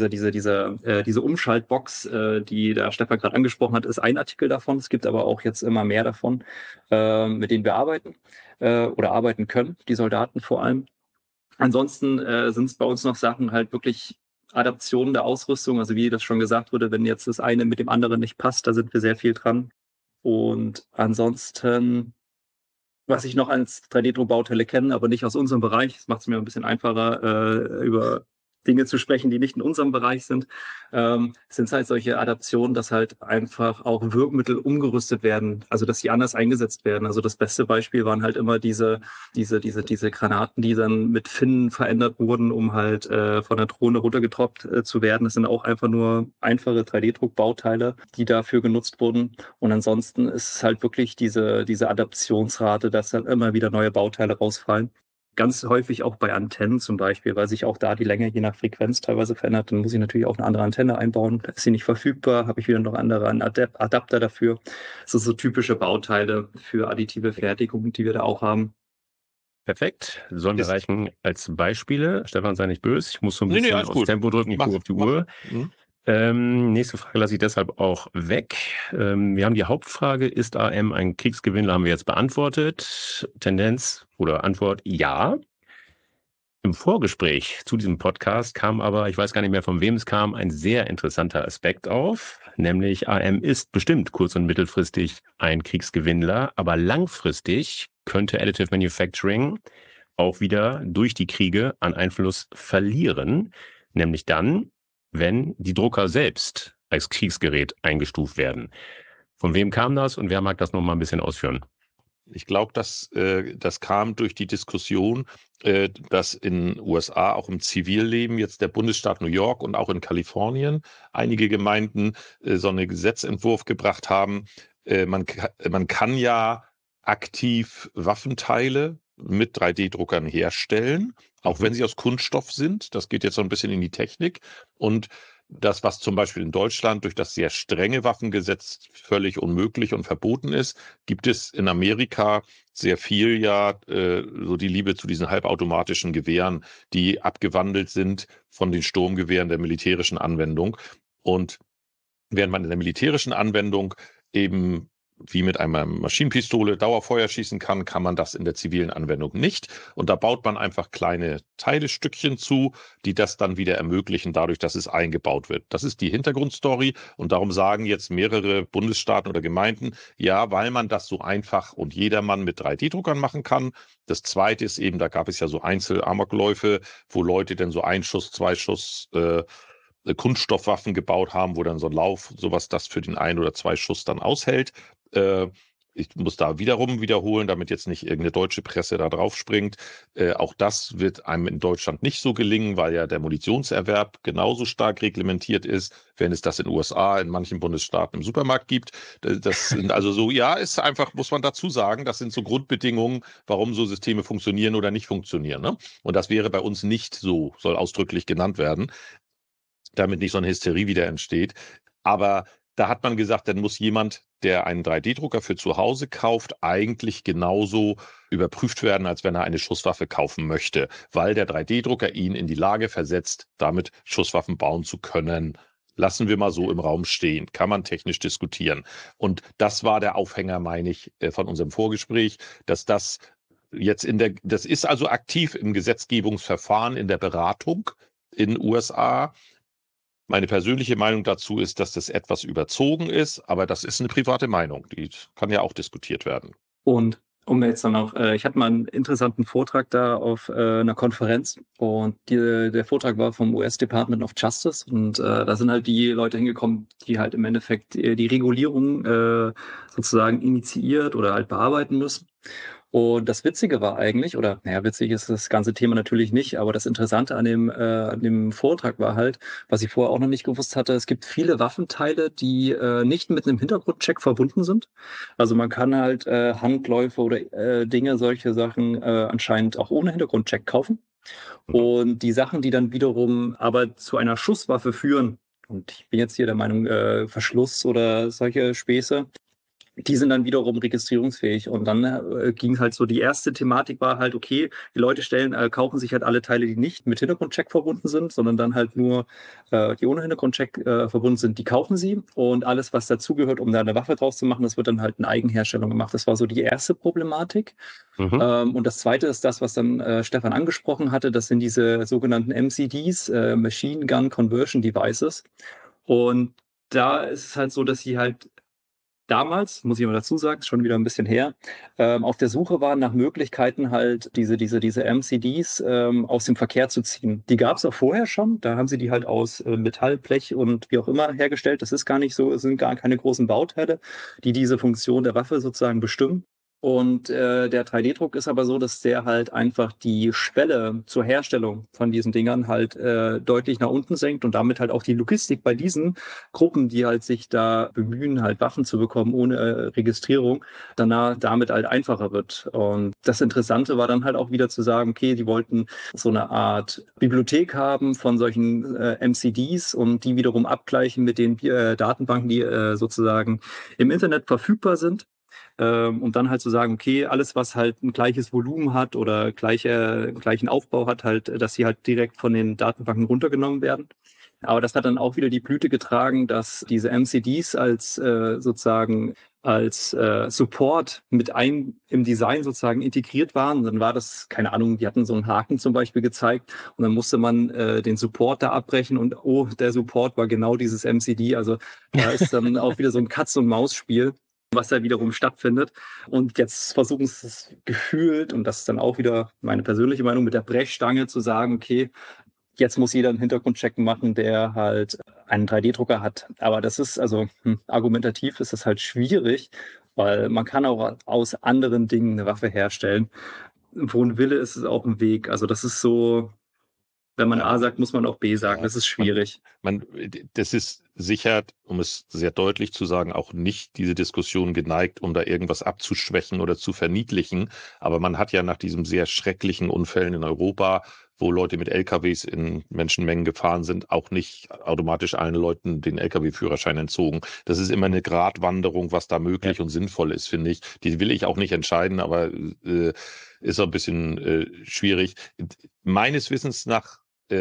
diese Umschaltbox, die der Stefan gerade angesprochen hat, ist ein Artikel davon. Es gibt aber auch jetzt immer mehr davon, mit denen wir arbeiten oder arbeiten können, die Soldaten vor allem. Ansonsten sind es bei uns noch Sachen halt wirklich Adaptionen der Ausrüstung, also wie das schon gesagt wurde, wenn jetzt das eine mit dem anderen nicht passt, da sind wir sehr viel dran. Und ansonsten, was ich noch als 3D-Druck-Bauteile kenne, aber nicht aus unserem Bereich, das macht es mir ein bisschen einfacher, über Dinge zu sprechen, die nicht in unserem Bereich sind, sind halt solche Adaptionen, dass halt einfach auch Wirkmittel umgerüstet werden, also dass die anders eingesetzt werden. Also das beste Beispiel waren halt immer diese Granaten, die dann mit Finnen verändert wurden, um halt von der Drohne runtergetroppt zu werden. Das sind auch einfach nur einfache 3D-Druck-Bauteile, die dafür genutzt wurden. Und ansonsten ist es halt wirklich diese Adaptionsrate, dass dann immer wieder neue Bauteile rausfallen. Ganz häufig auch bei Antennen zum Beispiel, weil sich auch da die Länge je nach Frequenz teilweise verändert. Dann muss ich natürlich auch eine andere Antenne einbauen. Da ist sie nicht verfügbar, habe ich wieder noch einen Adapter dafür. Das sind so typische Bauteile für additive Fertigung, die wir da auch haben. Perfekt. Sollen wir reichen als Beispiele? Stefan, sei nicht böse. Ich muss so ein bisschen alles aufs gut. Tempo drücken. Ich gucke auf die Uhr. Nächste Frage lasse ich deshalb auch weg. Wir haben die Hauptfrage, ist AM ein Kriegsgewinnler, haben wir jetzt beantwortet. Tendenz oder Antwort, ja. Im Vorgespräch zu diesem Podcast kam aber, ich weiß gar nicht mehr von wem es kam, ein sehr interessanter Aspekt auf, nämlich AM ist bestimmt kurz- und mittelfristig ein Kriegsgewinnler, aber langfristig könnte Additive Manufacturing auch wieder durch die Kriege an Einfluss verlieren, nämlich dann, wenn die Drucker selbst als Kriegsgerät eingestuft werden. Von wem kam das und wer mag das noch mal ein bisschen ausführen? Ich glaube, das kam durch die Diskussion, dass in den USA auch im Zivilleben jetzt der Bundesstaat New York und auch in Kalifornien einige Gemeinden so einen Gesetzentwurf gebracht haben. Man kann ja aktiv Waffenteile mit 3D-Druckern herstellen, auch wenn sie aus Kunststoff sind. Das geht jetzt so ein bisschen in die Technik. Und das, was zum Beispiel in Deutschland durch das sehr strenge Waffengesetz völlig unmöglich und verboten ist, gibt es in Amerika sehr viel so die Liebe zu diesen halbautomatischen Gewehren, die abgewandelt sind von den Sturmgewehren der militärischen Anwendung. Und während man in der militärischen Anwendung eben wie mit einer Maschinenpistole Dauerfeuer schießen kann, kann man das in der zivilen Anwendung nicht. Und da baut man einfach kleine Teilestückchen zu, die das dann wieder ermöglichen, dadurch, dass es eingebaut wird. Das ist die Hintergrundstory. Und darum sagen jetzt mehrere Bundesstaaten oder Gemeinden, ja, weil man das so einfach und jedermann mit 3D-Druckern machen kann. Das Zweite ist eben, da gab es ja so Einzelamokläufe, wo Leute dann so ein Schuss, zwei Schuss Kunststoffwaffen gebaut haben, wo dann so ein Lauf, sowas das für den ein oder zwei Schuss dann aushält. Ich muss da wiederum wiederholen, damit jetzt nicht irgendeine deutsche Presse da drauf springt. Auch das wird einem in Deutschland nicht so gelingen, weil ja der Munitionserwerb genauso stark reglementiert ist, wenn es das in den USA, in manchen Bundesstaaten im Supermarkt gibt. Das sind also so, ja, ist einfach, muss man dazu sagen, das sind so Grundbedingungen, warum so Systeme funktionieren oder nicht funktionieren. Ne? Und das wäre bei uns nicht so, soll ausdrücklich genannt werden, damit nicht so eine Hysterie wieder entsteht. Aber da hat man gesagt, dann muss jemand, der einen 3D-Drucker für zu Hause kauft, eigentlich genauso überprüft werden, als wenn er eine Schusswaffe kaufen möchte, weil der 3D-Drucker ihn in die Lage versetzt, damit Schusswaffen bauen zu können. Lassen wir mal so im Raum stehen. Kann man technisch diskutieren. Und das war der Aufhänger, meine ich, von unserem Vorgespräch, dass das jetzt das ist also aktiv im Gesetzgebungsverfahren, in der Beratung in den USA. Meine persönliche Meinung dazu ist, dass das etwas überzogen ist, aber das ist eine private Meinung. Die kann ja auch diskutiert werden. Und um jetzt dann auch, ich hatte mal einen interessanten Vortrag da auf einer Konferenz und der Vortrag war vom US Department of Justice und da sind halt die Leute hingekommen, die halt im Endeffekt die Regulierung sozusagen initiiert oder halt bearbeiten müssen. Und das Witzige war eigentlich, oder naja, witzig ist das ganze Thema natürlich nicht, aber das Interessante an dem Vortrag war halt, was ich vorher auch noch nicht gewusst hatte, es gibt viele Waffenteile, die nicht mit einem Hintergrundcheck verbunden sind. Also man kann halt Handläufe oder Dinge, solche Sachen anscheinend auch ohne Hintergrundcheck kaufen. Und die Sachen, die dann wiederum aber zu einer Schusswaffe führen, und ich bin jetzt hier der Meinung, Verschluss oder solche Späße, die sind dann wiederum registrierungsfähig. Und dann ging halt so, die erste Thematik war halt, okay, die Leute kaufen sich halt alle Teile, die nicht mit Hintergrundcheck verbunden sind, sondern dann halt nur, die ohne Hintergrundcheck verbunden sind, die kaufen sie. Und alles, was dazugehört, um da eine Waffe draus zu machen, das wird dann halt in Eigenherstellung gemacht. Das war so die erste Problematik. Und das zweite ist das, was dann Stefan angesprochen hatte. Das sind diese sogenannten MCDs, Machine Gun Conversion Devices. Und da ist es halt so, dass sie halt damals, muss ich aber dazu sagen, ist schon wieder ein bisschen her, auf der Suche waren nach Möglichkeiten, halt diese MCDs aus dem Verkehr zu ziehen. Die gab es auch vorher schon, da haben sie die halt aus Metall, Blech und wie auch immer hergestellt. Das ist gar nicht so, es sind gar keine großen Bauteile, die diese Funktion der Waffe sozusagen bestimmen. Und der 3D-Druck ist aber so, dass der halt einfach die Schwelle zur Herstellung von diesen Dingern halt deutlich nach unten senkt und damit halt auch die Logistik bei diesen Gruppen, die halt sich da bemühen, halt Waffen zu bekommen ohne Registrierung, danach damit halt einfacher wird. Und das Interessante war dann halt auch wieder zu sagen, okay, die wollten so eine Art Bibliothek haben von solchen MCDs und die wiederum abgleichen mit den Datenbanken, die sozusagen im Internet verfügbar sind. Und dann halt zu sagen, okay, alles, was halt ein gleiches Volumen hat oder gleichen Aufbau hat, halt, dass sie halt direkt von den Datenbanken runtergenommen werden. Aber das hat dann auch wieder die Blüte getragen, dass diese MCDs als sozusagen als Support im Design sozusagen integriert waren. Und dann war das, keine Ahnung, die hatten so einen Haken zum Beispiel gezeigt und dann musste man den Support da abbrechen und oh, der Support war genau dieses MCD. Also da ist dann auch wieder so ein Katz-und-Maus-Spiel, was da wiederum stattfindet. Und jetzt versuchen sie es gefühlt, und das ist dann auch wieder meine persönliche Meinung, mit der Brechstange zu sagen, okay, jetzt muss jeder einen Hintergrundcheck machen, der halt einen 3D-Drucker hat. Aber das ist, also argumentativ ist das halt schwierig, weil man kann auch aus anderen Dingen eine Waffe herstellen. Wo ein Wille ist, ist auch ein Weg. Also das ist so, wenn man A sagt, muss man auch B sagen. Das ist schwierig. Das ist sicher, um es sehr deutlich zu sagen, auch nicht diese Diskussion geneigt, um da irgendwas abzuschwächen oder zu verniedlichen. Aber man hat ja nach diesen sehr schrecklichen Unfällen in Europa, wo Leute mit LKWs in Menschenmengen gefahren sind, auch nicht automatisch allen Leuten den LKW-Führerschein entzogen. Das ist immer eine Gratwanderung, was da möglich und sinnvoll ist, finde ich. Die will ich auch nicht entscheiden, aber ist ein bisschen schwierig. Meines Wissens nach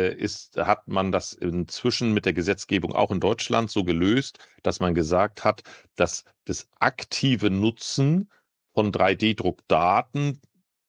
hat man das inzwischen mit der Gesetzgebung auch in Deutschland so gelöst, dass man gesagt hat, dass das aktive Nutzen von 3D-Druckdaten,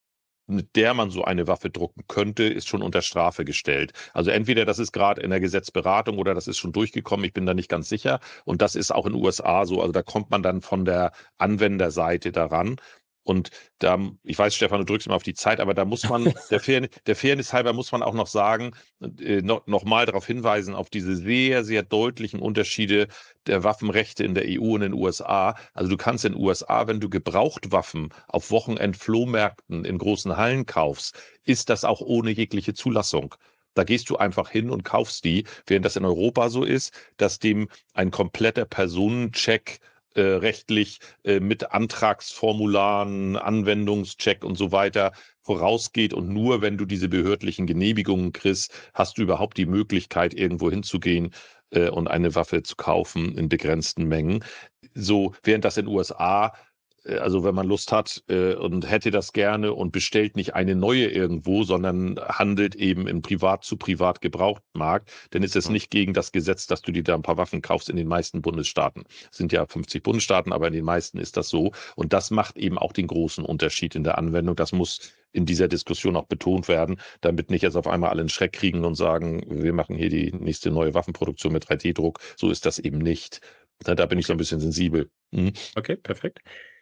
mit der man so eine Waffe drucken könnte, ist schon unter Strafe gestellt. Also entweder das ist gerade in der Gesetzberatung oder das ist schon durchgekommen, ich bin da nicht ganz sicher. Und das ist auch in den USA so. Also da kommt man dann von der Anwenderseite daran. Und da, ich weiß, Stefan, du drückst immer auf die Zeit, aber da muss man, der Fairness halber muss man auch noch sagen, noch mal darauf hinweisen, auf diese sehr, sehr deutlichen Unterschiede der Waffenrechte in der EU und in den USA. Also du kannst in den USA, wenn du Gebrauchtwaffen auf Wochenend-Flohmärkten in großen Hallen kaufst, ist das auch ohne jegliche Zulassung. Da gehst du einfach hin und kaufst die, während das in Europa so ist, dass dem ein kompletter Personencheck rechtlich mit Antragsformularen, Anwendungscheck und so weiter vorausgeht und nur wenn du diese behördlichen Genehmigungen kriegst, hast du überhaupt die Möglichkeit, irgendwo hinzugehen und eine Waffe zu kaufen in begrenzten Mengen. So, während das in den USA, also wenn man Lust hat und hätte das gerne und bestellt nicht eine neue irgendwo, sondern handelt eben im Privat-zu-Privat-Gebrauchtmarkt, dann ist es nicht gegen das Gesetz, dass du dir da ein paar Waffen kaufst in den meisten Bundesstaaten. Es sind ja 50 Bundesstaaten, aber in den meisten ist das so. Und das macht eben auch den großen Unterschied in der Anwendung. Das muss in dieser Diskussion auch betont werden, damit nicht jetzt auf einmal alle einen Schreck kriegen und sagen, wir machen hier die nächste neue Waffenproduktion mit 3D-Druck. So ist das eben nicht. Da bin ich so ein bisschen sensibel. Okay, perfekt.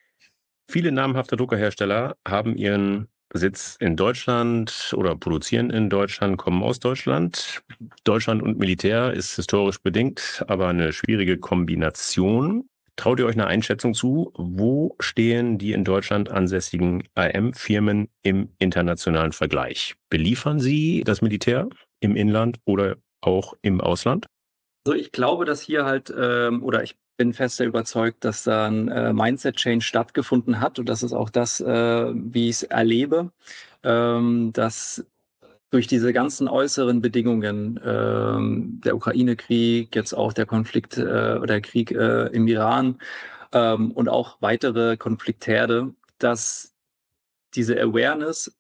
Viele namhafte Druckerhersteller haben ihren Sitz in Deutschland oder produzieren in Deutschland, kommen aus Deutschland. Deutschland und Militär ist historisch bedingt, aber eine schwierige Kombination. Traut ihr euch eine Einschätzung zu? Wo stehen die in Deutschland ansässigen AM-Firmen im internationalen Vergleich? Beliefern sie das Militär im Inland oder auch im Ausland? Also ich glaube, dass hier halt, oder ich bin fest überzeugt, dass da ein Mindset-Change stattgefunden hat und das ist auch das, wie ich es erlebe, dass durch diese ganzen äußeren Bedingungen, der Ukraine-Krieg, jetzt auch der Konflikt oder Krieg im Iran und auch weitere Konfliktherde, dass diese Awareness,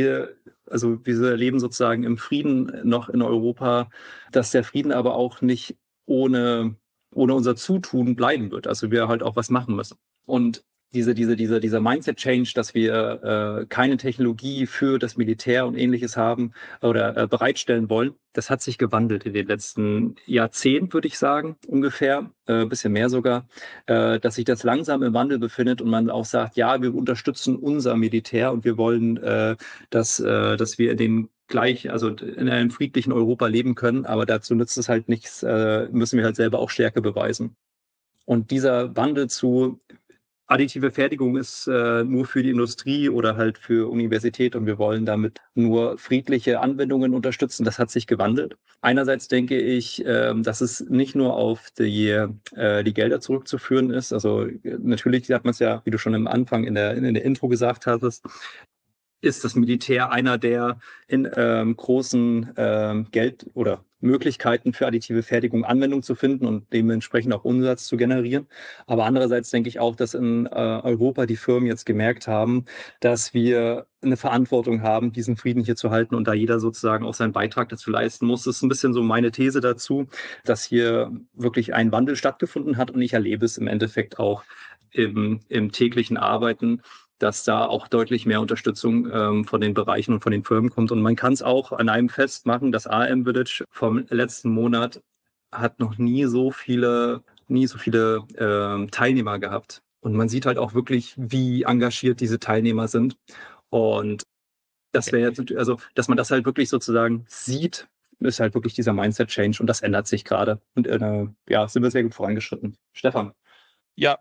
wir leben sozusagen im Frieden noch in Europa, dass der Frieden aber auch nicht ohne unser Zutun bleiben wird. Also wir halt auch was machen müssen. Und dieser Mindset-Change, dass wir keine Technologie für das Militär und Ähnliches haben oder bereitstellen wollen, das hat sich gewandelt in den letzten Jahrzehnten, würde ich sagen, ungefähr, ein bisschen mehr sogar, dass sich das langsam im Wandel befindet und man auch sagt, ja, wir unterstützen unser Militär und wir wollen, dass wir also in einem friedlichen Europa leben können, aber dazu nützt es halt nichts, müssen wir halt selber auch Stärke beweisen. Und dieser Wandel zu additive Fertigung ist nur für die Industrie oder halt für Universität und wir wollen damit nur friedliche Anwendungen unterstützen. Das hat sich gewandelt. Einerseits denke ich, dass es nicht nur auf die Gelder zurückzuführen ist. Also natürlich hat man es ja, wie du schon am Anfang in der Intro gesagt hattest, ist das Militär einer der in großen Geld- oder Möglichkeiten für additive Fertigung Anwendung zu finden und dementsprechend auch Umsatz zu generieren. Aber andererseits denke ich auch, dass in Europa die Firmen jetzt gemerkt haben, dass wir eine Verantwortung haben, diesen Frieden hier zu halten und da jeder sozusagen auch seinen Beitrag dazu leisten muss. Das ist ein bisschen so meine These dazu, dass hier wirklich ein Wandel stattgefunden hat und ich erlebe es im Endeffekt auch im täglichen Arbeiten, dass da auch deutlich mehr Unterstützung von den Bereichen und von den Firmen kommt. Und man kann es auch an einem festmachen, das AM Village vom letzten Monat hat noch nie so viele Teilnehmer gehabt. Und man sieht halt auch wirklich, wie engagiert diese Teilnehmer sind. Und das wäre jetzt, also, dass man das halt wirklich sozusagen sieht, ist halt wirklich dieser Mindset-Change und das ändert sich gerade. Und sind wir sehr gut vorangeschritten. Stefan. Ja,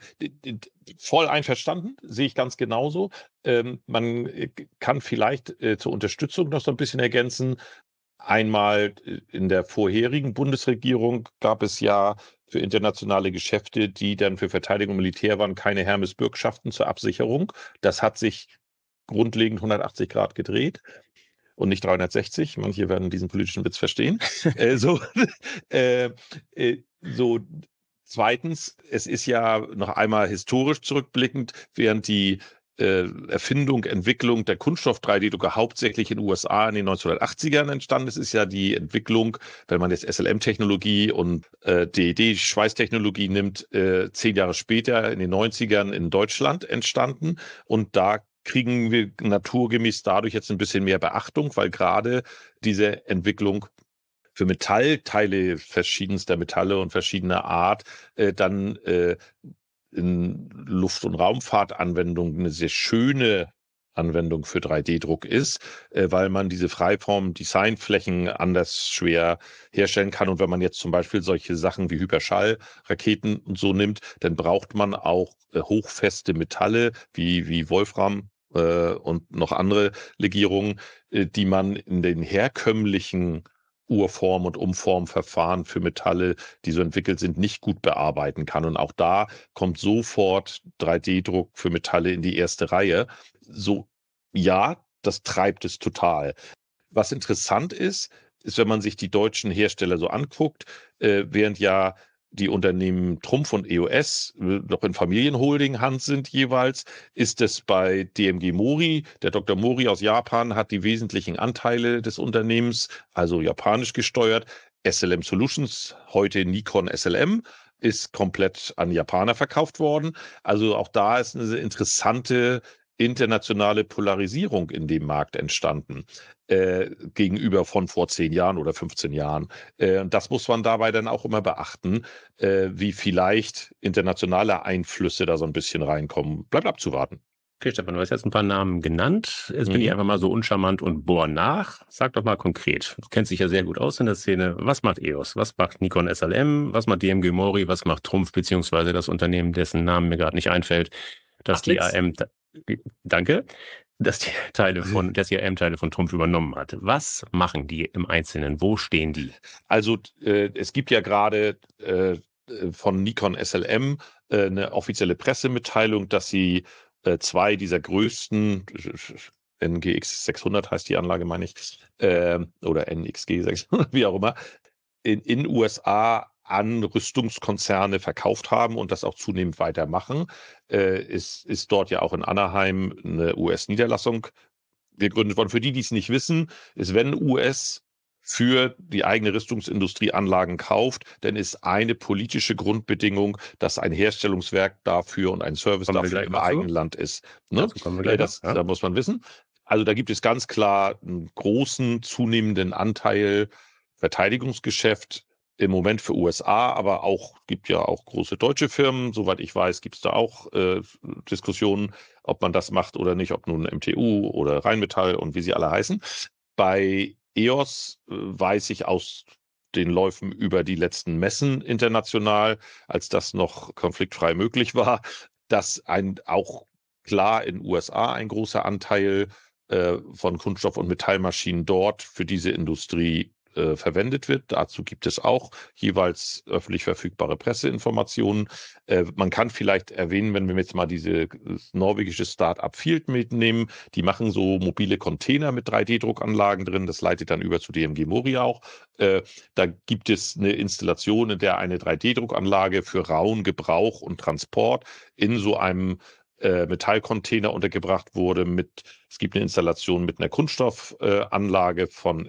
voll einverstanden, sehe ich ganz genauso. Man kann vielleicht zur Unterstützung noch so ein bisschen ergänzen. Einmal in der vorherigen Bundesregierung gab es ja für internationale Geschäfte, die dann für Verteidigung und Militär waren, keine Hermes-Bürgschaften zur Absicherung. Das hat sich grundlegend 180 Grad gedreht und nicht 360. Manche werden diesen politischen Witz verstehen. So, äh, so. Zweitens, es ist ja noch einmal historisch zurückblickend, während die Erfindung, Entwicklung der Kunststoff-3D-Drucker hauptsächlich in den USA in den 1980ern entstanden ist, ist ja die Entwicklung, wenn man jetzt SLM-Technologie und DED-Schweißtechnologie nimmt, 10 Jahre später in den 90ern in Deutschland entstanden. Und da kriegen wir naturgemäß dadurch jetzt ein bisschen mehr Beachtung, weil gerade diese Entwicklung für Metallteile verschiedenster Metalle und verschiedener Art dann in Luft- und Raumfahrtanwendungen eine sehr schöne Anwendung für 3D-Druck ist, weil man diese Freiform-Designflächen anders schwer herstellen kann. Und wenn man jetzt zum Beispiel solche Sachen wie Hyperschallraketen und so nimmt, dann braucht man auch hochfeste Metalle wie Wolfram und noch andere Legierungen, die man in den herkömmlichen Urform- und Umformverfahren für Metalle, die so entwickelt sind, nicht gut bearbeiten kann. Und auch da kommt sofort 3D-Druck für Metalle in die erste Reihe. So, ja, das treibt es total. Was interessant ist, wenn man sich die deutschen Hersteller so anguckt, während ja die Unternehmen Trumpf und EOS noch in Familienholding-Hand sind jeweils, ist es bei DMG Mori, der Dr. Mori aus Japan hat die wesentlichen Anteile des Unternehmens, also japanisch gesteuert. SLM Solutions, heute Nikon SLM, ist komplett an Japaner verkauft worden. Also auch da ist eine interessante internationale Polarisierung in dem Markt entstanden, gegenüber von vor 10 Jahren oder 15 Jahren. Das muss man dabei dann auch immer beachten, wie vielleicht internationale Einflüsse da so ein bisschen reinkommen. Bleibt abzuwarten. Okay, Stefan, du hast jetzt ein paar Namen genannt. Jetzt bin ich einfach mal so uncharmant und bohr nach. Sag doch mal konkret. Du kennst dich ja sehr gut aus in der Szene. Was macht EOS? Was macht Nikon SLM? Was macht DMG Mori? Was macht Trumpf, beziehungsweise das Unternehmen, dessen Namen mir gerade nicht einfällt, dass die AM, danke, dass die AM-Teile von Trumpf übernommen hat. Was machen die im Einzelnen? Wo stehen die? Also es gibt ja gerade von Nikon SLM eine offizielle Pressemitteilung, dass sie 2 dieser größten NGX 600 heißt die Anlage, meine ich, oder NXG 600, wie auch immer, in USA an Rüstungskonzerne verkauft haben und das auch zunehmend weitermachen. Ist dort ja auch in Anaheim eine US-Niederlassung gegründet worden. Für die es nicht wissen, ist, wenn US für die eigene Rüstungsindustrie Anlagen kauft, dann ist eine politische Grundbedingung, dass ein Herstellungswerk dafür und ein Service dafür im eigenen Land ist. Ne? Dazu kommen wir gleich. Da muss man wissen. Also da gibt es ganz klar einen großen, zunehmenden Anteil Verteidigungsgeschäft im Moment für USA, aber gibt ja auch große deutsche Firmen. Soweit ich weiß, gibt es da auch Diskussionen, ob man das macht oder nicht, ob nun MTU oder Rheinmetall und wie sie alle heißen. Bei EOS weiß ich aus den Läufen über die letzten Messen international, als das noch konfliktfrei möglich war, dass auch klar in USA ein großer Anteil von Kunststoff- und Metallmaschinen dort für diese Industrie verwendet wird. Dazu gibt es auch jeweils öffentlich verfügbare Presseinformationen. Man kann vielleicht erwähnen, wenn wir jetzt mal dieses norwegische Start-up Field mitnehmen, die machen so mobile Container mit 3D-Druckanlagen drin, das leitet dann über zu DMG Mori auch. Da gibt es eine Installation, in der eine 3D-Druckanlage für rauen Gebrauch und Transport in so einem Metallcontainer untergebracht wurde. Es gibt eine Installation mit einer Kunststoffanlage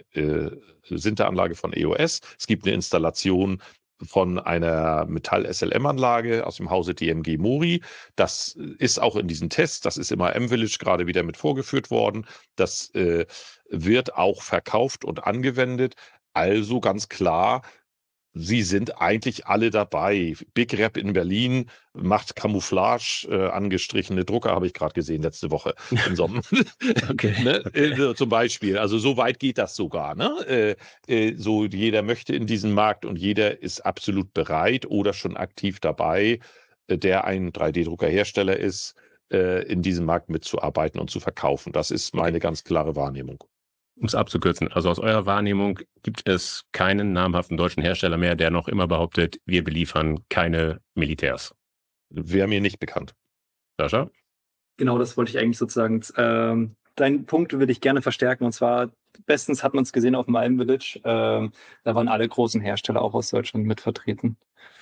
Sinteranlage von EOS. Es gibt eine Installation von einer Metall-SLM-Anlage aus dem Hause DMG Mori. Das ist auch in diesen Tests, das ist im AM-Village gerade wieder mit vorgeführt worden. Das wird auch verkauft und angewendet. Also ganz klar, sie sind eigentlich alle dabei. Big Rep in Berlin macht Camouflage, angestrichene Drucker, habe ich gerade gesehen letzte Woche im Sommer. Okay. Ne? Zum Beispiel. Also so weit geht das sogar. Ne? So jeder möchte in diesen Markt und jeder ist absolut bereit oder schon aktiv dabei, der ein 3D-Druckerhersteller ist, in diesem Markt mitzuarbeiten und zu verkaufen. Das ist meine ganz klare Wahrnehmung. Um es abzukürzen, also aus eurer Wahrnehmung gibt es keinen namhaften deutschen Hersteller mehr, der noch immer behauptet, wir beliefern keine Militärs. Wäre mir nicht bekannt. Sascha? Genau, das wollte ich eigentlich sozusagen. Deinen Punkt würde ich gerne verstärken. Und zwar, bestens hat man es gesehen auf dem Alm Village. Da waren alle großen Hersteller auch aus Deutschland mit vertreten.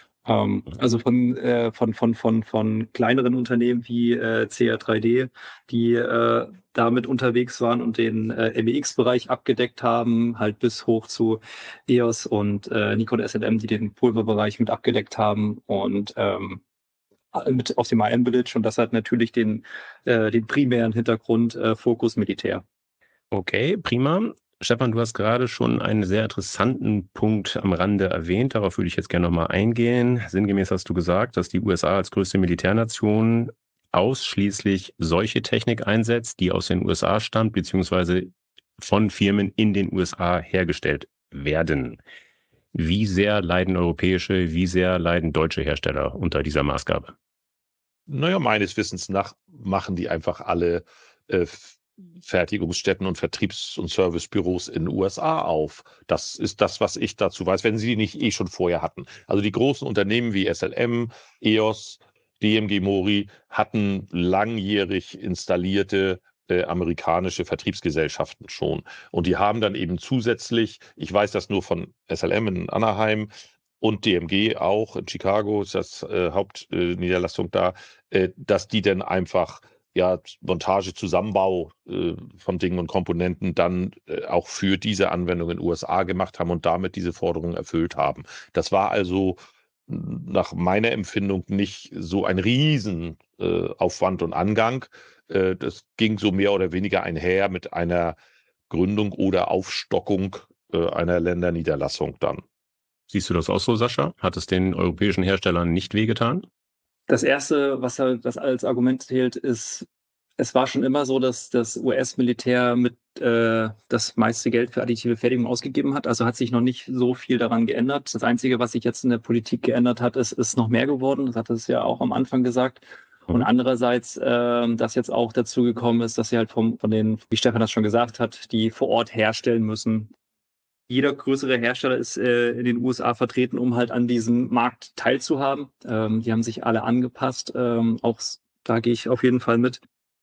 Also von kleineren Unternehmen wie CR3D, die damit unterwegs waren und den MEX-Bereich abgedeckt haben, halt bis hoch zu EOS und Nikon SLM, die den Pulverbereich mit abgedeckt haben und mit auf dem AM Village, und das hat natürlich den primären Hintergrund Fokus Militär. Okay, prima. Stefan, du hast gerade schon einen sehr interessanten Punkt am Rande erwähnt. Darauf würde ich jetzt gerne nochmal eingehen. Sinngemäß hast du gesagt, dass die USA als größte Militärnation ausschließlich solche Technik einsetzt, die aus den USA stammt, beziehungsweise von Firmen in den USA hergestellt werden. Wie sehr leiden europäische, wie sehr leiden deutsche Hersteller unter dieser Maßgabe? Naja, meines Wissens nach machen die einfach alle Fertigungsstätten und Vertriebs- und Servicebüros in den USA auf. Das ist das, was ich dazu weiß, wenn sie die nicht schon vorher hatten. Also die großen Unternehmen wie SLM, EOS, DMG Mori hatten langjährig installierte amerikanische Vertriebsgesellschaften schon. Und die haben dann eben zusätzlich, ich weiß das nur von SLM in Anaheim und DMG auch in Chicago, ist das Hauptniederlassung da, dass die dann einfach Montage, Zusammenbau von Dingen und Komponenten dann auch für diese Anwendung in den USA gemacht haben und damit diese Forderungen erfüllt haben. Das war also nach meiner Empfindung nicht so ein Riesenaufwand und Angang. Das ging so mehr oder weniger einher mit einer Gründung oder Aufstockung einer Länderniederlassung dann. Siehst du das auch so, Sascha? Hat es den europäischen Herstellern nicht wehgetan? Das Erste, was halt das als Argument zählt, ist, es war schon immer so, dass das US-Militär mit das meiste Geld für additive Fertigung ausgegeben hat. Also hat sich noch nicht so viel daran geändert. Das Einzige, was sich jetzt in der Politik geändert hat, ist noch mehr geworden. Das hat es ja auch am Anfang gesagt. Und andererseits, dass jetzt auch dazu gekommen ist, dass sie halt von den, wie Stefan das schon gesagt hat, die vor Ort herstellen müssen. Jeder größere Hersteller ist in den USA vertreten, um halt an diesem Markt teilzuhaben. Die haben sich alle angepasst. Auch da gehe ich auf jeden Fall mit.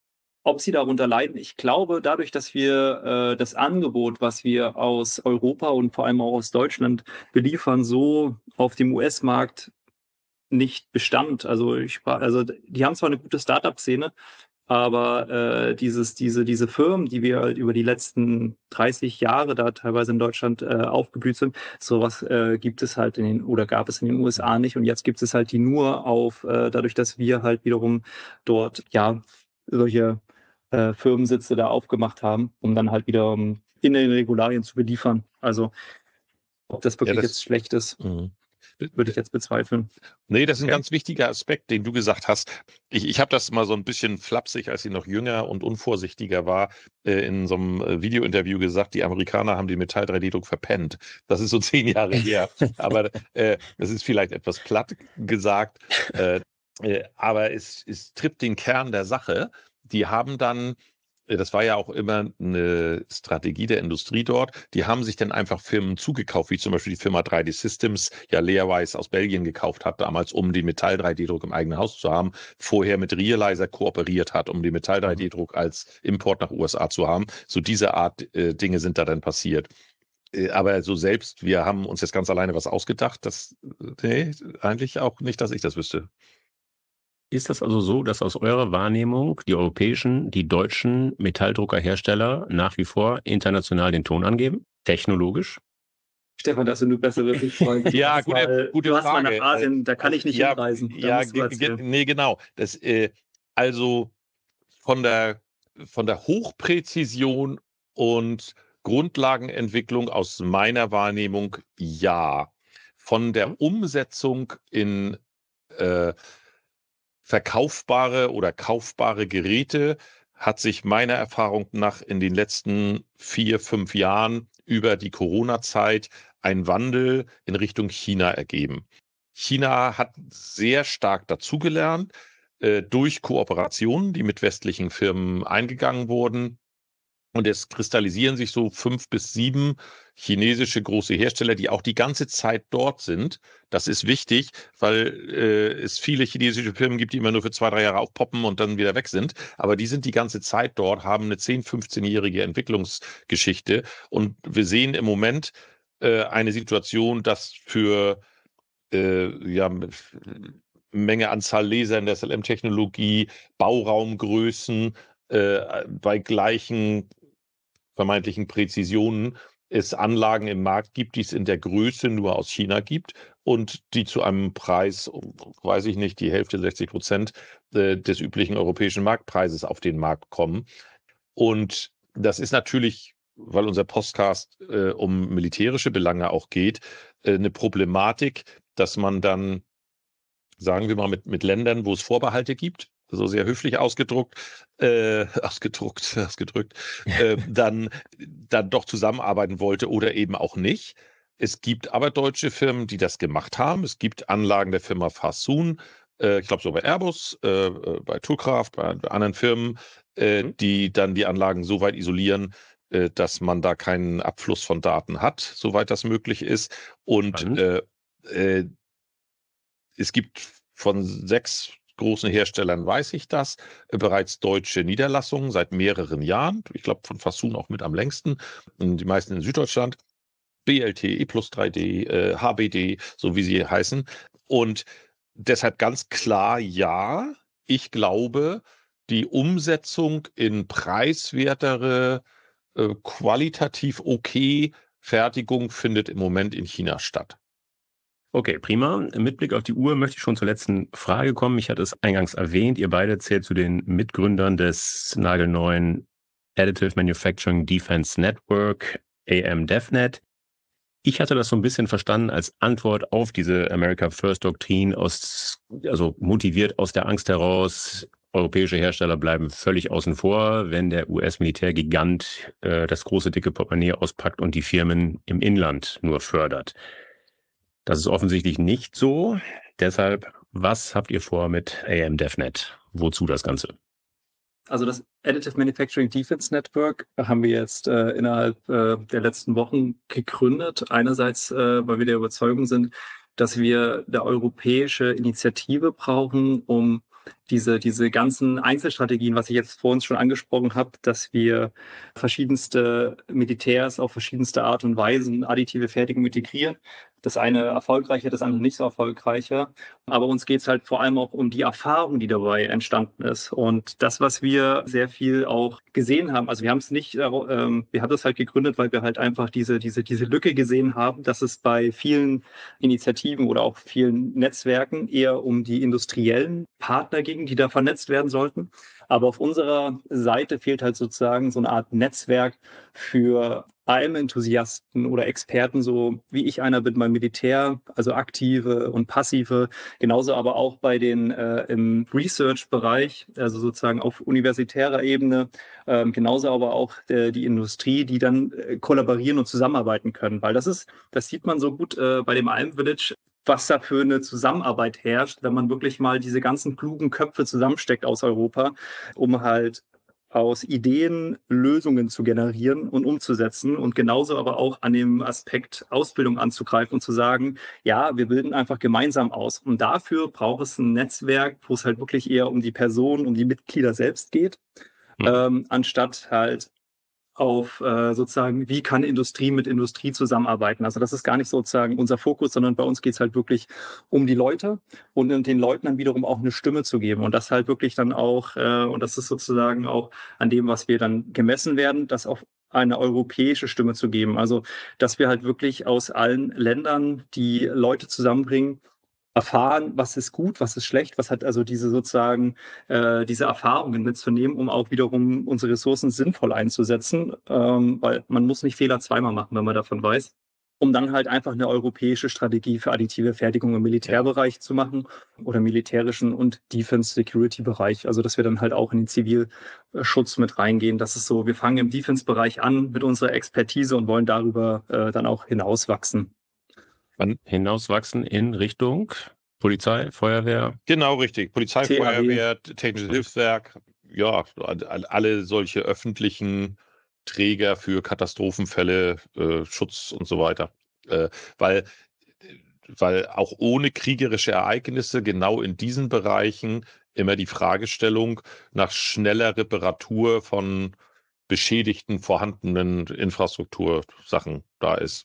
ob sie darunter leiden. Ich glaube, dadurch, dass wir das Angebot, was wir aus Europa und vor allem auch aus Deutschland beliefern, so auf dem US-Markt nicht bestand. Also die haben zwar eine gute Startup-Szene, aber diese Firmen, die wir halt über die letzten 30 Jahre da teilweise in Deutschland aufgeblüht sind, sowas gibt es halt gab es in den USA nicht. Und jetzt gibt es halt die nur dadurch, dass wir halt wiederum dort ja solche Firmensitze da aufgemacht haben, um dann halt wieder in den Regularien zu beliefern. Also ob das wirklich jetzt schlecht ist, würde ich jetzt bezweifeln. Nee, das ist ein ganz wichtiger Aspekt, den du gesagt hast. Ich habe das mal so ein bisschen flapsig, als ich noch jünger und unvorsichtiger war, in so einem Video-Interview gesagt, die Amerikaner haben den Metall-3D-Druck verpennt. Das ist so 10 Jahre her. Aber das ist vielleicht etwas platt gesagt. Aber es trifft den Kern der Sache. Die haben dann, das war ja auch immer eine Strategie der Industrie dort, die haben sich dann einfach Firmen zugekauft, wie zum Beispiel die Firma 3D Systems, ja Learwise aus Belgien gekauft hat damals, um den Metall-3D-Druck im eigenen Haus zu haben, vorher mit Realizer kooperiert hat, um den Metall-3D-Druck als Import nach USA zu haben. So diese Art Dinge sind da dann passiert. Aber so selbst, wir haben uns jetzt ganz alleine was ausgedacht, nee, eigentlich auch nicht, dass ich das wüsste. Ist das also so, dass aus eurer Wahrnehmung die deutschen Metalldruckerhersteller nach wie vor international den Ton angeben? Technologisch? Stefan, das sind nur bessere Sichtweisen. Ja, gute du hast mal Frage. nach Asien, da kann ich nicht hinreisen. Nee, genau. Also von der Hochpräzision und Grundlagenentwicklung aus meiner Wahrnehmung ja. Von der Umsetzung in verkaufbare oder kaufbare Geräte hat sich meiner Erfahrung nach in den letzten 4, 5 Jahren über die Corona-Zeit ein Wandel in Richtung China ergeben. China hat sehr stark dazugelernt durch Kooperationen, die mit westlichen Firmen eingegangen wurden. Und es kristallisieren sich so 5 bis 7 chinesische große Hersteller, die auch die ganze Zeit dort sind. Das ist wichtig, weil es viele chinesische Firmen gibt, die immer nur für 2, 3 Jahre aufpoppen und dann wieder weg sind. Aber die sind die ganze Zeit dort, haben eine 10-, 15-jährige Entwicklungsgeschichte. Und wir sehen im Moment eine Situation, dass für Menge Anzahl Laser in der SLM-Technologie, Bauraumgrößen bei gleichen vermeintlichen Präzisionen es Anlagen im Markt gibt, die es in der Größe nur aus China gibt und die zu einem Preis, weiß ich nicht, die Hälfte, 60% des üblichen europäischen Marktpreises auf den Markt kommen. Und das ist natürlich, weil unser Podcast um militärische Belange auch geht, eine Problematik, dass man dann, sagen wir mal, mit Ländern, wo es Vorbehalte gibt, so sehr höflich ausgedrückt, dann doch zusammenarbeiten wollte oder eben auch nicht. Es gibt aber deutsche Firmen, die das gemacht haben. Es gibt Anlagen der Firma Fasun, ich glaube so bei Airbus, bei Toolcraft, bei anderen Firmen, die dann die Anlagen so weit isolieren, dass man da keinen Abfluss von Daten hat, soweit das möglich ist. Und es gibt von 6 großen Herstellern, weiß ich das, bereits deutsche Niederlassungen seit mehreren Jahren. Ich glaube, von Fasun auch mit am längsten. Die meisten in Süddeutschland. BLT, E+3D, HBD, so wie sie heißen. Und deshalb ganz klar, ja, ich glaube, die Umsetzung in preiswertere, qualitativ okay Fertigung findet im Moment in China statt. Okay, prima. Mit Blick auf die Uhr möchte ich schon zur letzten Frage kommen. Ich hatte es eingangs erwähnt, ihr beide zählt zu den Mitgründern des nagelneuen Additive Manufacturing Defense Network, AM-DevNet. Ich hatte das so ein bisschen verstanden als Antwort auf diese America First Doktrin, also motiviert aus der Angst heraus, europäische Hersteller bleiben völlig außen vor, wenn der US-Militärgigant das große dicke Portemonnaie auspackt und die Firmen im Inland nur fördert. Das ist offensichtlich nicht so. Deshalb, was habt ihr vor mit AM-DevNet? Wozu das Ganze? Also das Additive Manufacturing Defense Network haben wir jetzt innerhalb der letzten Wochen gegründet. Einerseits, weil wir der Überzeugung sind, dass wir eine europäische Initiative brauchen, um diese ganzen Einzelstrategien, was ich jetzt vor uns schon angesprochen habe, dass wir verschiedenste Militärs auf verschiedenste Art und Weisen additive Fertigung integrieren. Das eine erfolgreicher, das andere nicht so erfolgreicher. Aber uns geht es halt vor allem auch um die Erfahrung, die dabei entstanden ist. Und das, was wir sehr viel auch gesehen haben, also wir haben es nicht, wir haben das halt gegründet, weil wir halt einfach diese Lücke gesehen haben, dass es bei vielen Initiativen oder auch vielen Netzwerken eher um die industriellen Partner ging, die da vernetzt werden sollten. Aber auf unserer Seite fehlt halt sozusagen so eine Art Netzwerk für AM-Enthusiasten oder Experten, so wie ich einer bin beim Militär, also aktive und passive, genauso aber auch bei den im Research-Bereich, also sozusagen auf universitärer Ebene, genauso aber auch die Industrie, die dann kollaborieren und zusammenarbeiten können, weil das sieht man so gut bei dem AM Village, was da für eine Zusammenarbeit herrscht, wenn man wirklich mal diese ganzen klugen Köpfe zusammensteckt aus Europa, um halt aus Ideen Lösungen zu generieren und umzusetzen und genauso aber auch an dem Aspekt Ausbildung anzugreifen und zu sagen, ja, wir bilden einfach gemeinsam aus. Und dafür braucht es ein Netzwerk, wo es halt wirklich eher um die Person, um die Mitglieder selbst geht, anstatt halt auf sozusagen, wie kann Industrie mit Industrie zusammenarbeiten. Also das ist gar nicht sozusagen unser Fokus, sondern bei uns geht es halt wirklich um die Leute und den Leuten dann wiederum auch eine Stimme zu geben. Und das halt wirklich dann auch, und das ist sozusagen auch an dem, was wir dann gemessen werden, das auch eine europäische Stimme zu geben. Also dass wir halt wirklich aus allen Ländern die Leute zusammenbringen, erfahren, was ist gut, was ist schlecht, was hat also diese sozusagen diese Erfahrungen mitzunehmen, um auch wiederum unsere Ressourcen sinnvoll einzusetzen, weil man muss nicht Fehler zweimal machen, wenn man davon weiß, um dann halt einfach eine europäische Strategie für additive Fertigung im Militärbereich zu machen oder militärischen und Defense-Security-Bereich, also dass wir dann halt auch in den Zivilschutz mit reingehen. Das ist so, wir fangen im Defense-Bereich an mit unserer Expertise und wollen darüber dann auch hinauswachsen. Hinauswachsen in Richtung Polizei, Feuerwehr. Genau, richtig. Polizei, THW. Feuerwehr, Technisches Hilfswerk, ja, alle solche öffentlichen Träger für Katastrophenfälle, Schutz und so weiter. Weil auch ohne kriegerische Ereignisse genau in diesen Bereichen immer die Fragestellung nach schneller Reparatur von beschädigten vorhandenen Infrastruktursachen da ist.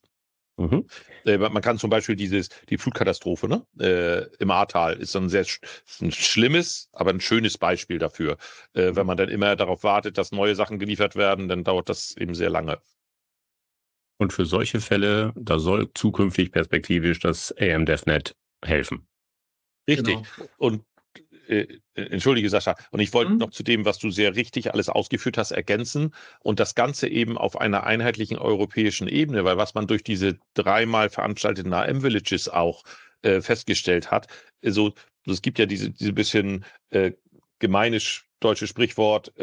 Man kann zum Beispiel die Flutkatastrophe, ne, im Ahrtal ist ein ein schlimmes, aber ein schönes Beispiel dafür. Wenn man dann immer darauf wartet, dass neue Sachen geliefert werden, dann dauert das eben sehr lange. Und für solche Fälle, da soll zukünftig perspektivisch das AM DevNet helfen. Richtig. Genau. Und entschuldige, Sascha. Und ich wollte noch zu dem, was du sehr richtig alles ausgeführt hast, ergänzen und das Ganze eben auf einer einheitlichen europäischen Ebene, weil was man durch diese 3-mal veranstalteten AM-Villages auch festgestellt hat, also es gibt ja diese bisschen gemeine deutsche Sprichwort,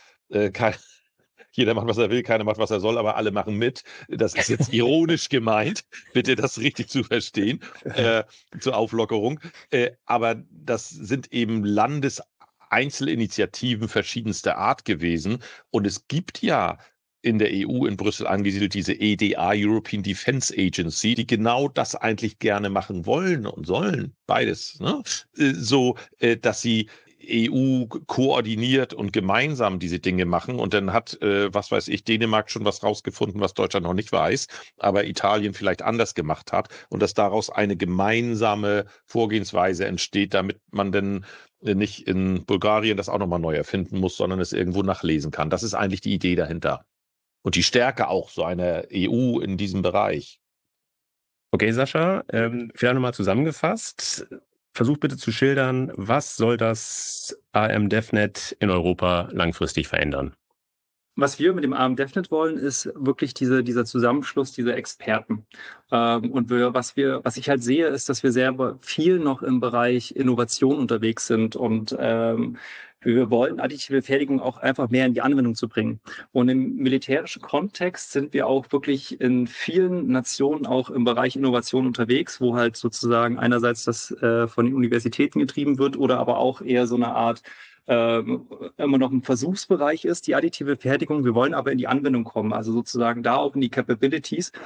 jeder macht, was er will, keiner macht, was er soll, aber alle machen mit. Das ist jetzt ironisch gemeint, bitte das richtig zu verstehen, zur Auflockerung. Aber das sind eben Landeseinzelinitiativen verschiedenster Art gewesen. Und es gibt ja in der EU in Brüssel angesiedelt diese EDA, European Defence Agency, die genau das eigentlich gerne machen wollen und sollen, beides, ne? Dass sie EU koordiniert und gemeinsam diese Dinge machen. Und dann hat, was weiß ich, Dänemark schon was rausgefunden, was Deutschland noch nicht weiß, aber Italien vielleicht anders gemacht hat. Und dass daraus eine gemeinsame Vorgehensweise entsteht, damit man dann nicht in Bulgarien das auch nochmal neu erfinden muss, sondern es irgendwo nachlesen kann. Das ist eigentlich die Idee dahinter. Und die Stärke auch so einer EU in diesem Bereich. Okay, Sascha, vielleicht nochmal zusammengefasst. Versuch bitte zu schildern, was soll das AM DevNet in Europa langfristig verändern? Was wir mit dem AM DevNet wollen, ist wirklich dieser Zusammenschluss dieser Experten. Und was ich halt sehe, ist, dass wir sehr viel noch im Bereich Innovation unterwegs sind und wir wollen additive Fertigung auch einfach mehr in die Anwendung zu bringen. Und im militärischen Kontext sind wir auch wirklich in vielen Nationen auch im Bereich Innovation unterwegs, wo halt sozusagen einerseits das von den Universitäten getrieben wird oder aber auch eher so eine Art immer noch ein Versuchsbereich ist, die additive Fertigung. Wir wollen aber in die Anwendung kommen, also sozusagen da auch in die Capabilities.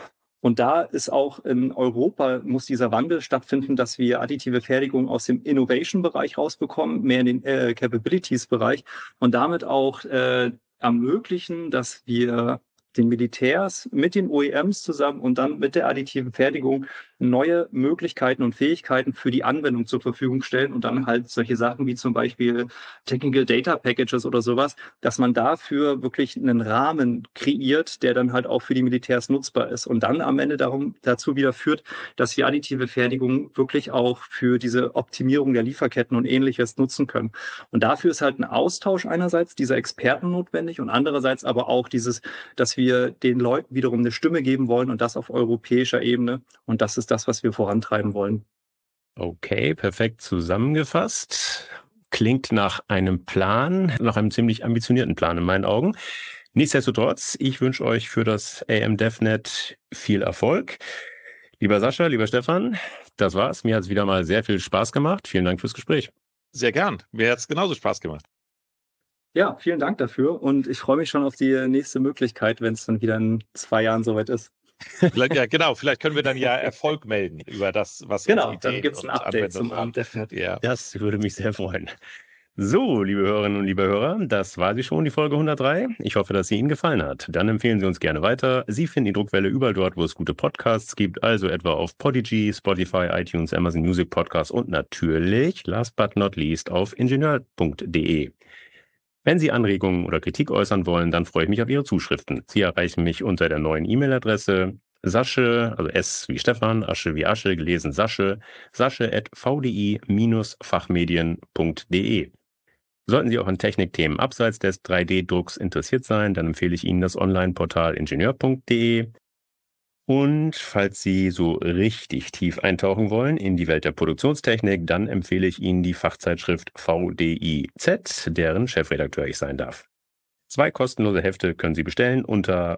Und da ist auch in Europa, muss dieser Wandel stattfinden, dass wir additive Fertigung aus dem Innovation-Bereich rausbekommen, mehr in den Capabilities-Bereich und damit auch ermöglichen, dass wir den Militärs mit den OEMs zusammen und dann mit der additiven Fertigung neue Möglichkeiten und Fähigkeiten für die Anwendung zur Verfügung stellen und dann halt solche Sachen wie zum Beispiel Technical Data Packages oder sowas, dass man dafür wirklich einen Rahmen kreiert, der dann halt auch für die Militärs nutzbar ist und dann am Ende dazu wieder führt, dass wir additive Fertigung wirklich auch für diese Optimierung der Lieferketten und Ähnliches nutzen können. Und dafür ist halt ein Austausch einerseits dieser Experten notwendig und andererseits aber auch dieses, dass wir den Leuten wiederum eine Stimme geben wollen und das auf europäischer Ebene. Und das ist das, was wir vorantreiben wollen. Okay, perfekt zusammengefasst. Klingt nach einem Plan, nach einem ziemlich ambitionierten Plan in meinen Augen. Nichtsdestotrotz, ich wünsche euch für das AM-DevNet viel Erfolg. Lieber Sascha, lieber Stefan, das war's. Mir hat es wieder mal sehr viel Spaß gemacht. Vielen Dank fürs Gespräch. Sehr gern. Mir hat es genauso Spaß gemacht. Ja, vielen Dank dafür und ich freue mich schon auf die nächste Möglichkeit, wenn es dann wieder in 2 Jahren soweit ist. Ja, genau. Vielleicht können wir dann ja Erfolg melden über das, was Genau, dann gibt es ein Update zum AM-DevNet. Ja. Das würde mich sehr freuen. So, liebe Hörerinnen und liebe Hörer, das war sie schon, die Folge 103. Ich hoffe, dass sie Ihnen gefallen hat. Dann empfehlen Sie uns gerne weiter. Sie finden die Druckwelle überall dort, wo es gute Podcasts gibt, also etwa auf Podigy, Spotify, iTunes, Amazon Music Podcasts und natürlich, last but not least, auf ingenieur.de. Wenn Sie Anregungen oder Kritik äußern wollen, dann freue ich mich auf Ihre Zuschriften. Sie erreichen mich unter der neuen E-Mail-Adresse Sasche, also S wie Stefan, Asche wie Asche, gelesen Sasche, sasche@vdi-fachmedien.de. Sollten Sie auch an Technikthemen abseits des 3D-Drucks interessiert sein, dann empfehle ich Ihnen das Online-Portal ingenieur.de. Und falls Sie so richtig tief eintauchen wollen in die Welt der Produktionstechnik, dann empfehle ich Ihnen die Fachzeitschrift VDIZ, deren Chefredakteur ich sein darf. 2 kostenlose Hefte können Sie bestellen unter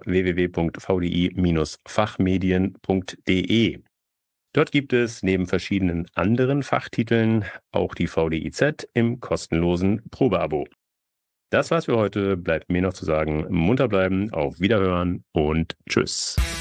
www.vdi-fachmedien.de. Dort gibt es neben verschiedenen anderen Fachtiteln auch die VDIZ im kostenlosen Probeabo. Das war's für heute. Bleibt mir noch zu sagen, munter bleiben, auf Wiederhören und tschüss.